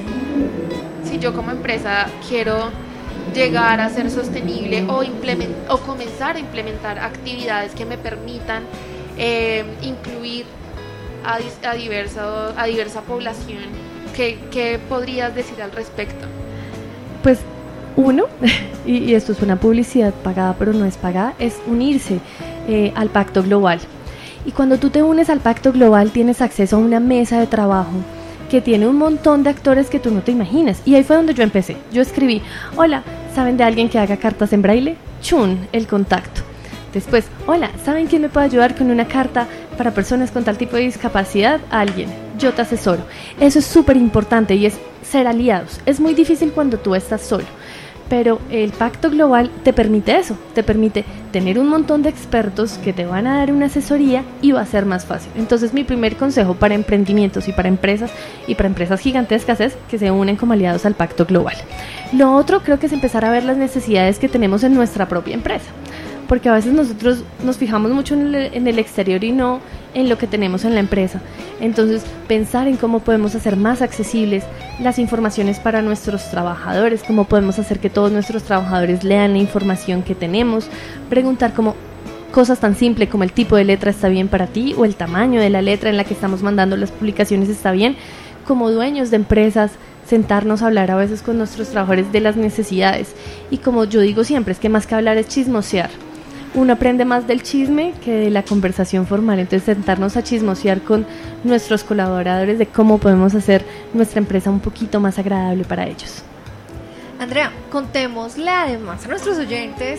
Si yo como empresa quiero llegar a ser sostenible o comenzar a implementar actividades que me permitan incluir a diversa población, ¿qué podrías decir al respecto? Pues uno, y esto es una publicidad pagada pero no es pagada, es unirse al Pacto Global. Y cuando tú te unes al Pacto Global tienes acceso a una mesa de trabajo que tiene un montón de actores que tú no te imaginas. Y ahí fue donde yo empecé. Yo escribí, hola, ¿saben de alguien que haga cartas en braille? Chun, el contacto. Después, hola, ¿saben quién me puede ayudar con una carta para personas con tal tipo de discapacidad? Alguien, yo te asesoro. Eso es súper importante y es ser aliados. Es muy difícil cuando tú estás solo, pero el Pacto Global te permite eso, te permite tener un montón de expertos que te van a dar una asesoría y va a ser más fácil. Entonces mi primer consejo para emprendimientos y para empresas gigantescas es que se unen como aliados al Pacto Global. Lo otro creo que es empezar a ver las necesidades que tenemos en nuestra propia empresa, porque a veces nosotros nos fijamos mucho en el exterior y no en lo que tenemos en la empresa. Entonces, pensar en cómo podemos hacer más accesibles las informaciones para nuestros trabajadores, cómo podemos hacer que todos nuestros trabajadores lean la información que tenemos, preguntar como cosas tan simples como el tipo de letra está bien para ti o el tamaño de la letra en la que estamos mandando las publicaciones está bien. Como dueños de empresas, sentarnos a hablar a veces con nuestros trabajadores de las necesidades, y como yo digo siempre, es que más que hablar es chismosear. Uno aprende más del chisme que de la conversación formal. Entonces sentarnos a chismosear con nuestros colaboradores de cómo podemos hacer nuestra empresa un poquito más agradable para ellos. Andrea, contémosle además a nuestros oyentes,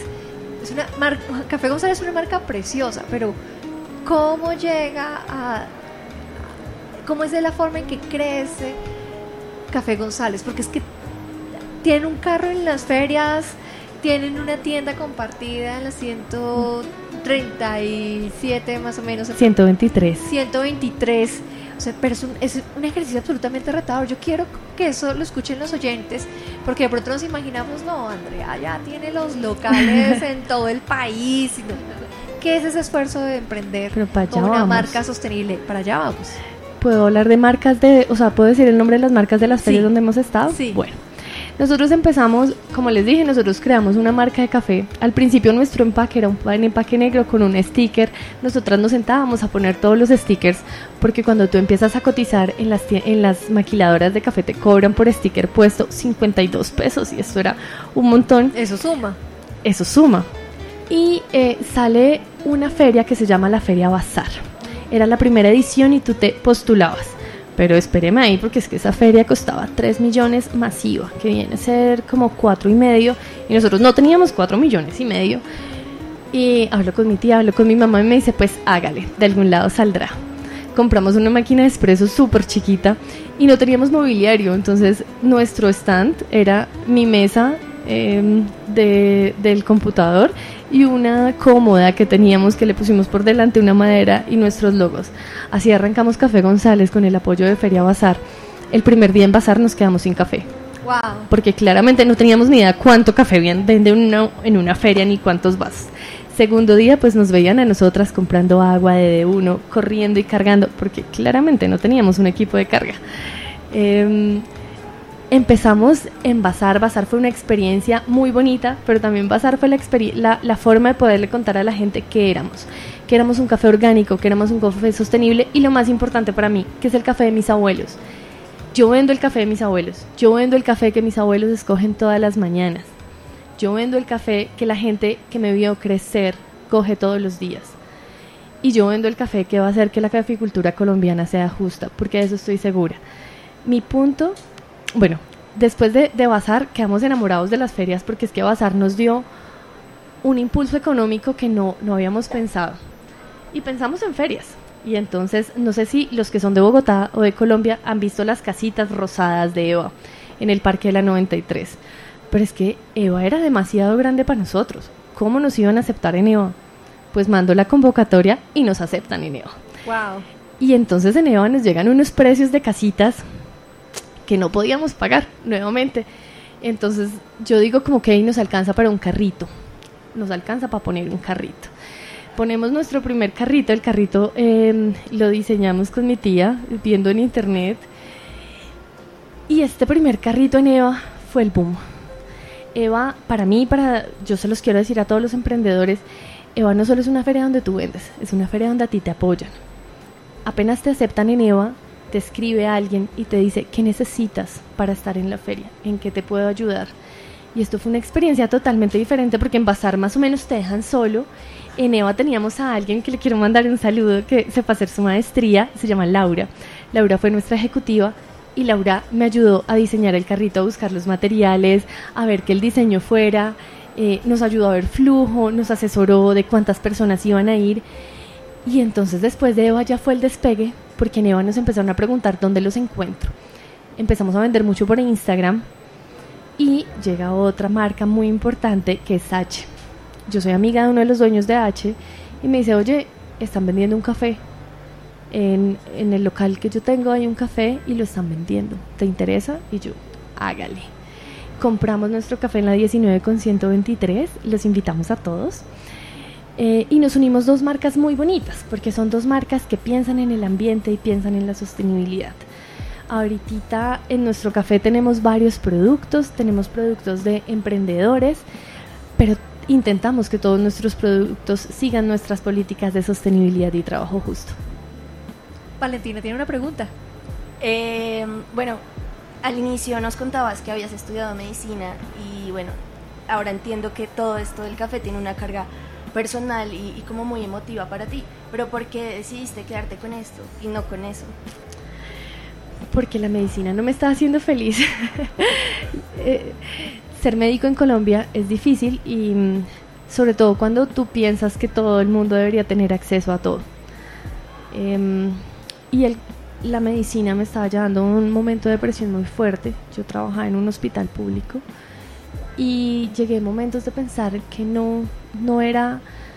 Café González es una marca preciosa, pero ¿cómo es de la forma en que crece Café González? Porque es que tienen un carro en las ferias, tienen una tienda compartida en la 137 más o menos. 123. 123. O sea, pero es un ejercicio absolutamente retador. Yo quiero que eso lo escuchen los oyentes, porque de pronto nos imaginamos, no, Andrea ya tiene los locales en todo el país. ¿Qué es ese esfuerzo de emprender con una marca sostenible? Para allá vamos. ¿Puedo hablar de marcas puedo decir el nombre de las marcas de las ferias donde hemos estado? Sí. Bueno, nosotros empezamos, como les dije, nosotros creamos una marca de café. Al principio nuestro empaque era un empaque negro con un sticker. Nosotras nos sentábamos a poner todos los stickers, porque cuando tú empiezas a cotizar en las maquiladoras de café te cobran por sticker puesto 52 pesos y eso era un montón. Eso suma. Y sale una feria que se llama la Feria Bazar. Era la primera edición y tú te postulabas. Pero espéreme ahí, porque es que esa feria costaba 3 millones masiva, que viene a ser como 4,5, y nosotros no teníamos 4,5 millones. Y hablo con mi tía, hablo con mi mamá y me dice, pues hágale, de algún lado saldrá. Compramos una máquina de expreso súper chiquita y no teníamos mobiliario, entonces nuestro stand era mi mesa del computador y una cómoda que teníamos, que le pusimos por delante una madera y nuestros logos. Así arrancamos Café González con el apoyo de Feria Bazar. El primer día en Bazar nos quedamos sin café. Wow. Porque claramente no teníamos ni idea cuánto café vende en una feria ni cuántos vasos. Segundo día pues nos veían a nosotras comprando agua de D1, corriendo y cargando, porque claramente no teníamos un equipo de carga. Empezamos en Bazar. Bazar fue una experiencia muy bonita, pero también Bazar fue la forma de poderle contar a la gente que éramos un café orgánico, que éramos un café sostenible, y lo más importante para mí, que es el café de mis abuelos. Yo vendo el café de mis abuelos, yo vendo el café que mis abuelos escogen todas las mañanas, yo vendo el café que la gente que me vio crecer coge todos los días, y yo vendo el café que va a hacer que la caficultura colombiana sea justa, porque de eso estoy segura. Mi punto... Bueno, después de Bazar quedamos enamorados de las ferias, porque es que Bazar nos dio un impulso económico que no habíamos pensado. Y pensamos en ferias. Y entonces, no sé si los que son de Bogotá o de Colombia han visto las casitas rosadas de Eva en el Parque de la 93. Pero es que Eva era demasiado grande para nosotros. ¿Cómo nos iban a aceptar en Eva? Pues mando la convocatoria y nos aceptan en Eva. Wow. Y entonces en Eva nos llegan unos precios de casitas que no podíamos pagar nuevamente. Entonces yo digo como que ahí nos alcanza para un carrito, nos alcanza para poner un carrito. Ponemos nuestro primer carrito, el carrito lo diseñamos con mi tía, viendo en internet, y este primer carrito en Eva fue el boom. Eva, para mí, yo se los quiero decir a todos los emprendedores, Eva no solo es una feria donde tú vendes, es una feria donde a ti te apoyan. Apenas te aceptan en Eva, te escribe alguien y te dice ¿qué necesitas para estar en la feria? ¿En qué te puedo ayudar? Y esto fue una experiencia totalmente diferente, porque en Bazar más o menos te dejan solo. En Eva teníamos a alguien que le quiero mandar un saludo, que se fue a hacer su maestría, se llama Laura. Laura fue nuestra ejecutiva y Laura me ayudó a diseñar el carrito, a buscar los materiales, a ver que el diseño fuera, nos ayudó a ver flujo, nos asesoró de cuántas personas iban a ir. Y entonces después de Eva ya fue el despegue, porque en Eva nos empezaron a preguntar dónde los encuentro. Empezamos a vender mucho por Instagram y llega otra marca muy importante que es H. Yo soy amiga de uno de los dueños de H y me dice, oye, están vendiendo un café. En el local que yo tengo hay un café y lo están vendiendo. ¿Te interesa? Y yo, hágale. Compramos nuestro café en la 19 con 123, los invitamos a todos. Y nos unimos dos marcas muy bonitas, porque son dos marcas que piensan en el ambiente y piensan en la sostenibilidad. Ahorita en nuestro café tenemos varios productos, tenemos productos de emprendedores, pero intentamos que todos nuestros productos sigan nuestras políticas de sostenibilidad y trabajo justo. Valentina tiene una pregunta. Bueno, al inicio nos contabas que habías estudiado medicina y bueno, ahora entiendo que todo esto del café tiene una carga personal y como muy emotiva para ti, pero ¿por qué decidiste quedarte con esto y no con eso? Porque la medicina no me está haciendo feliz. Ser médico en Colombia es difícil y sobre todo cuando tú piensas que todo el mundo debería tener acceso a todo. Y la medicina me estaba llevando a un momento de depresión muy fuerte. Yo trabajaba en un hospital público y llegué a momentos de pensar que no era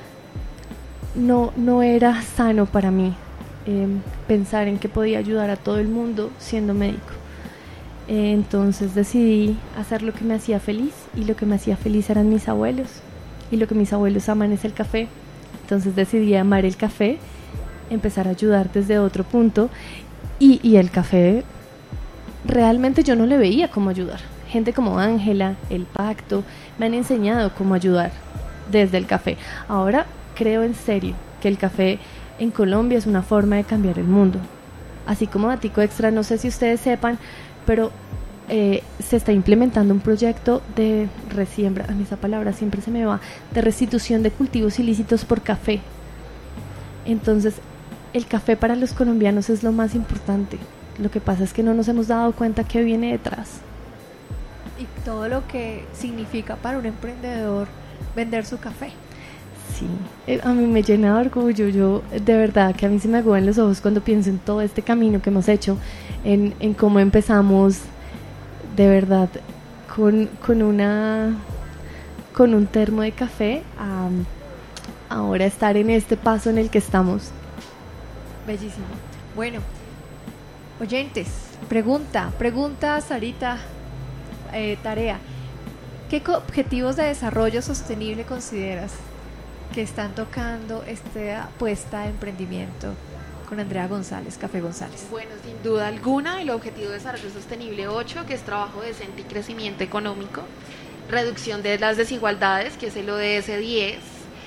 sano para mí pensar en que podía ayudar a todo el mundo siendo médico. Entonces decidí hacer lo que me hacía feliz, y lo que me hacía feliz eran mis abuelos, y lo que mis abuelos aman es el café. Entonces decidí amar el café, empezar a ayudar desde otro punto, y el café realmente yo no le veía cómo ayudar. Gente como Ángela, El Pacto, me han enseñado cómo ayudar desde el café. Ahora creo en serio que el café en Colombia es una forma de cambiar el mundo. Así como datico extra, no sé si ustedes sepan, pero se está implementando un proyecto de resiembra, a mí esa palabra siempre se me va, de restitución de cultivos ilícitos por café. Entonces, el café para los colombianos es lo más importante. Lo que pasa es que no nos hemos dado cuenta que viene detrás. Y todo lo que significa para un emprendedor vender su café. Sí, a mí me llena de orgullo. Yo, de verdad, que a mí se me aguan los ojos cuando pienso en todo este camino que hemos hecho, en cómo empezamos, de verdad, con un termo de café, a ahora estar en este paso en el que estamos. Bellísimo. Bueno, oyentes, pregunta, Sarita, tarea. ¿Qué objetivos de desarrollo sostenible consideras que están tocando esta apuesta de emprendimiento con Andrea González, Café González? Bueno, sin duda alguna, el Objetivo de Desarrollo Sostenible 8, que es trabajo decente y crecimiento económico, reducción de las desigualdades, que es el ODS 10,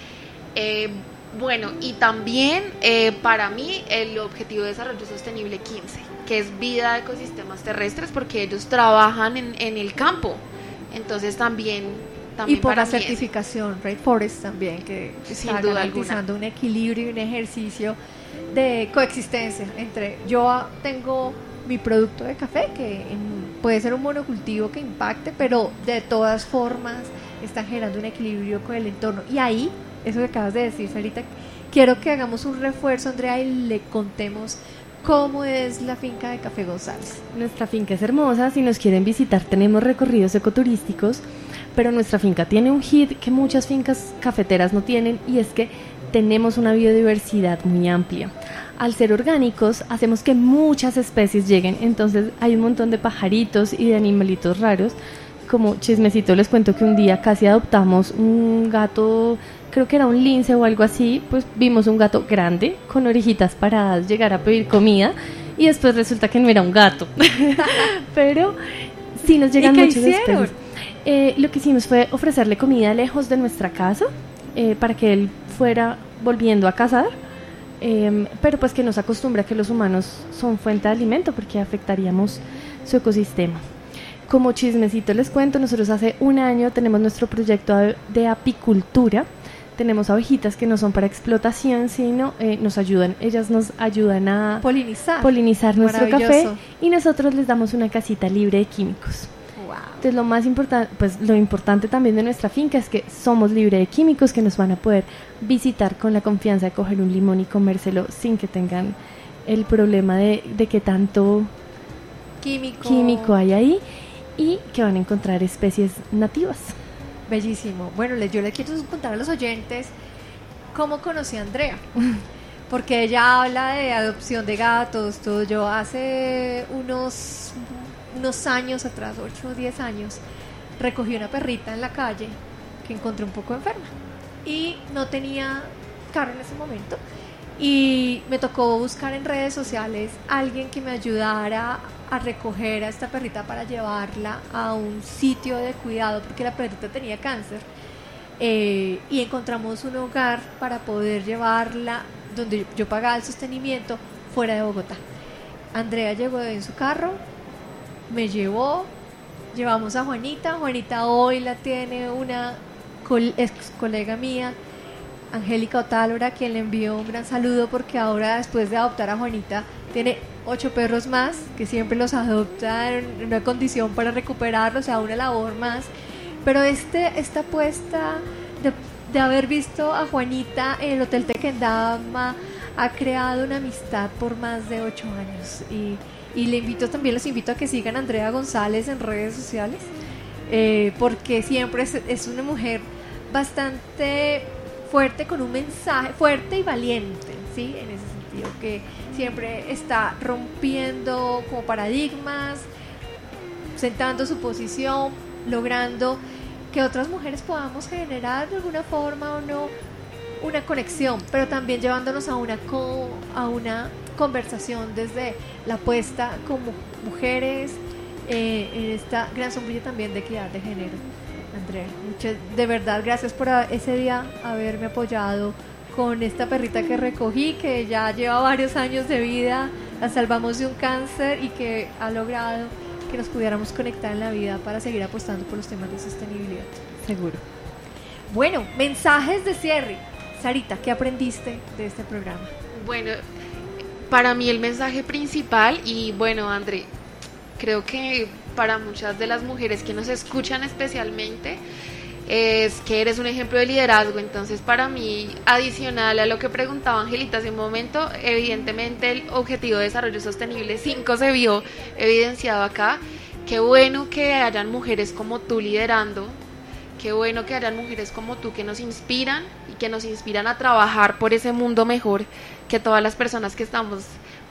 bueno, y también para mí el Objetivo de Desarrollo Sostenible 15, que es vida de ecosistemas terrestres, porque ellos trabajan en el campo, entonces también y por la certificación Rainforest también, que está garantizando un equilibrio y un ejercicio de coexistencia entre yo tengo mi producto de café, que puede ser un monocultivo que impacte, pero de todas formas están generando un equilibrio con el entorno. Y ahí, eso que acabas de decir, Sarita, quiero que hagamos un refuerzo, Andrea, y le contemos cómo es la finca de Café González. Nuestra finca es hermosa. Si nos quieren visitar, tenemos recorridos ecoturísticos, pero nuestra finca tiene un hit que muchas fincas cafeteras no tienen, y es que tenemos una biodiversidad muy amplia. Al ser orgánicos, hacemos que muchas especies lleguen, entonces hay un montón de pajaritos y de animalitos raros. Como chismecito les cuento que un día casi adoptamos un gato, creo que era un lince o algo así, pues vimos un gato grande con orejitas paradas llegar a pedir comida, y después resulta que no era un gato. Pero sí nos llegan muchas especies. Lo que hicimos fue ofrecerle comida lejos de nuestra casa, para que él fuera volviendo a cazar, pero pues que nos acostumbre a que los humanos son fuente de alimento, porque afectaríamos su ecosistema. Como chismecito les cuento, nosotros hace un año tenemos nuestro proyecto de apicultura. Tenemos abejitas que no son para explotación, sino ellas nos ayudan a polinizar nuestro café, y nosotros les damos una casita libre de químicos. Wow. Entonces lo más importante, pues lo importante también de nuestra finca es que somos libres de químicos, que nos van a poder visitar con la confianza de coger un limón y comérselo sin que tengan el problema de que tanto químico hay ahí, y que van a encontrar especies nativas. Bellísimo. Bueno, yo le quiero contar a los oyentes cómo conocí a Andrea, porque ella habla de adopción de gatos, todo. Yo hace unos años atrás, 8 o 10 años, recogí una perrita en la calle que encontré un poco enferma y no tenía carro en ese momento, y me tocó buscar en redes sociales alguien que me ayudara a recoger a esta perrita para llevarla a un sitio de cuidado, porque la perrita tenía cáncer, y encontramos un hogar para poder llevarla, donde yo pagaba el sostenimiento, fuera de Bogotá. Andrea llegó en su carro, me llevamos a Juanita hoy la tiene una ex colega mía, Angélica Otálora, quien le envió un gran saludo, porque ahora, después de adoptar a Juanita, tiene 8 perros más, que siempre los adopta en una condición para recuperarlos, o sea, una labor más. Pero esta apuesta de haber visto a Juanita en el Hotel Tequendama, ha creado una amistad por más de 8 años y los invito a que sigan a Andrea González en redes sociales, porque siempre es una mujer bastante fuerte, con un mensaje fuerte y valiente, ¿sí? En ese sentido, que siempre está rompiendo como paradigmas, sentando su posición, logrando que otras mujeres podamos generar de alguna forma o no una conexión, pero también llevándonos a una conversación desde la apuesta como mujeres en esta gran sombrilla también de equidad de género. Andrea, de verdad, gracias por ese día haberme apoyado con esta perrita que recogí, que ya lleva varios años de vida, la salvamos de un cáncer y que ha logrado que nos pudiéramos conectar en la vida para seguir apostando por los temas de sostenibilidad. Seguro. Bueno, mensajes de cierre. Sarita, ¿qué aprendiste de este programa? Bueno, para mí el mensaje principal, y bueno, André, creo que para muchas de las mujeres que nos escuchan especialmente, es que eres un ejemplo de liderazgo. Entonces, para mí, adicional a lo que preguntaba Angelita hace un momento, evidentemente el Objetivo de Desarrollo Sostenible 5 se vio evidenciado acá. Qué bueno que hayan mujeres como tú liderando, qué bueno que hayan mujeres como tú que nos inspiran y que nos inspiran a trabajar por ese mundo mejor que todas las personas que estamos,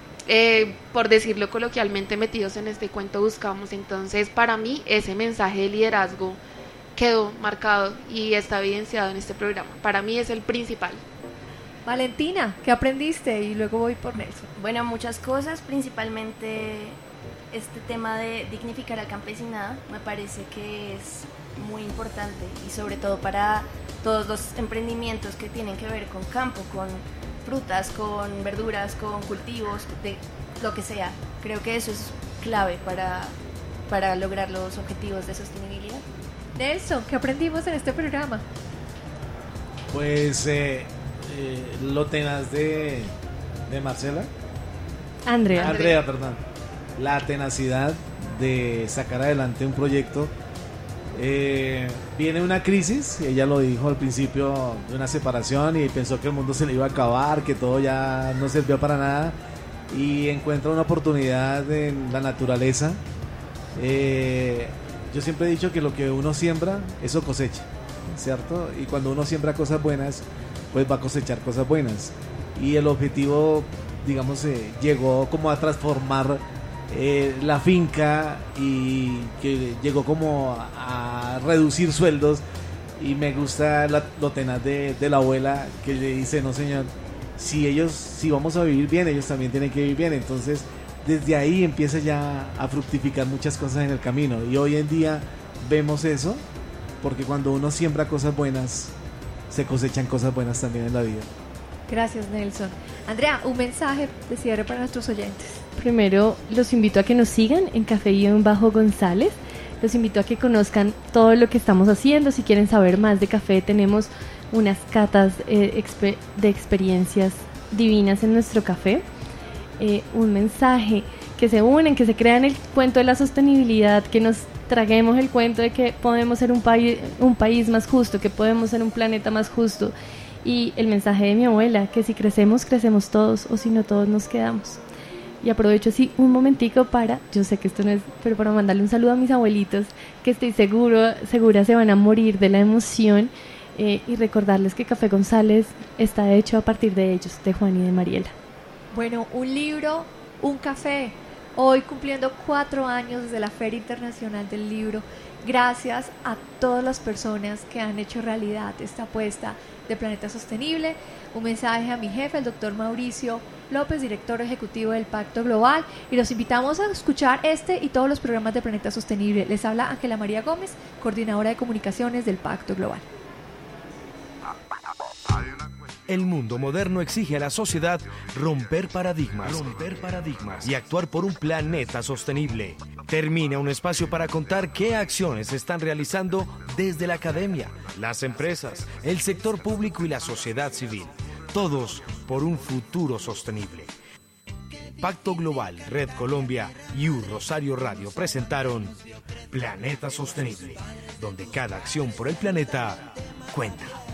por decirlo coloquialmente, metidos en este cuento buscamos. Entonces, para mí, ese mensaje de liderazgo quedó marcado y está evidenciado en este programa. Para mí es el principal. Valentina, ¿qué aprendiste? Y luego voy por Nelson. Bueno, muchas cosas, principalmente este tema de dignificar al campesinado, me parece que es muy importante y sobre todo para todos los emprendimientos que tienen que ver con campo, con frutas, con verduras, con cultivos, de lo que sea. Creo que eso es clave para lograr los objetivos de sostenibilidad. Nelson, ¿qué aprendimos en este programa? Pues lo tenaz de Marcela. Andrea, perdón. La tenacidad de sacar adelante un proyecto. Viene una crisis, ella lo dijo al principio, de una separación, y pensó que el mundo se le iba a acabar, que todo ya no servía para nada, y encuentra una oportunidad en la naturaleza. Yo siempre he dicho que lo que uno siembra, eso cosecha, ¿cierto? Y cuando uno siembra cosas buenas, pues va a cosechar cosas buenas. Y el objetivo, digamos, llegó como a transformar la finca, y que llegó como a reducir sueldos. Y me gusta lo tenaz de la abuela, que le dice: no señor, si vamos a vivir bien, ellos también tienen que vivir bien. Entonces desde ahí empieza ya a fructificar muchas cosas en el camino, y hoy en día vemos eso, porque cuando uno siembra cosas buenas, se cosechan cosas buenas también en la vida. Gracias, Nelson. Andrea, un mensaje de cierre para nuestros oyentes. primero los invito a que nos sigan en Café_González. Los invito a que conozcan todo lo que estamos haciendo. Si quieren saber más de café, tenemos unas catas de experiencias divinas en nuestro café. Un mensaje: que se unen, que se crean el cuento de la sostenibilidad, que nos traguemos el cuento de que podemos ser un país más justo, que podemos ser un planeta más justo. Y el mensaje de mi abuela: que si crecemos, crecemos todos, o si no, todos nos quedamos. Y aprovecho así un momentico yo sé que esto no es, pero para mandarle un saludo a mis abuelitos, que estoy segura se van a morir de la emoción, y recordarles que Café González está hecho a partir de ellos, de Juan y de Mariela. Bueno, un libro, un café, hoy cumpliendo 4 años desde la Feria Internacional del Libro. Gracias a todas las personas que han hecho realidad esta apuesta de Planeta Sostenible. Un mensaje a mi jefe, el doctor Mauricio López, director ejecutivo del Pacto Global, y los invitamos a escuchar este y todos los programas de Planeta Sostenible. Les habla Ángela María Gómez, coordinadora de comunicaciones del Pacto Global. El mundo moderno exige a la sociedad romper paradigmas y actuar por un planeta sostenible. Termina un espacio para contar qué acciones se están realizando desde la academia, las empresas, el sector público y la sociedad civil. Todos por un futuro sostenible. Pacto Global, Red Colombia y Rosario Radio presentaron Planeta Sostenible, donde cada acción por el planeta cuenta.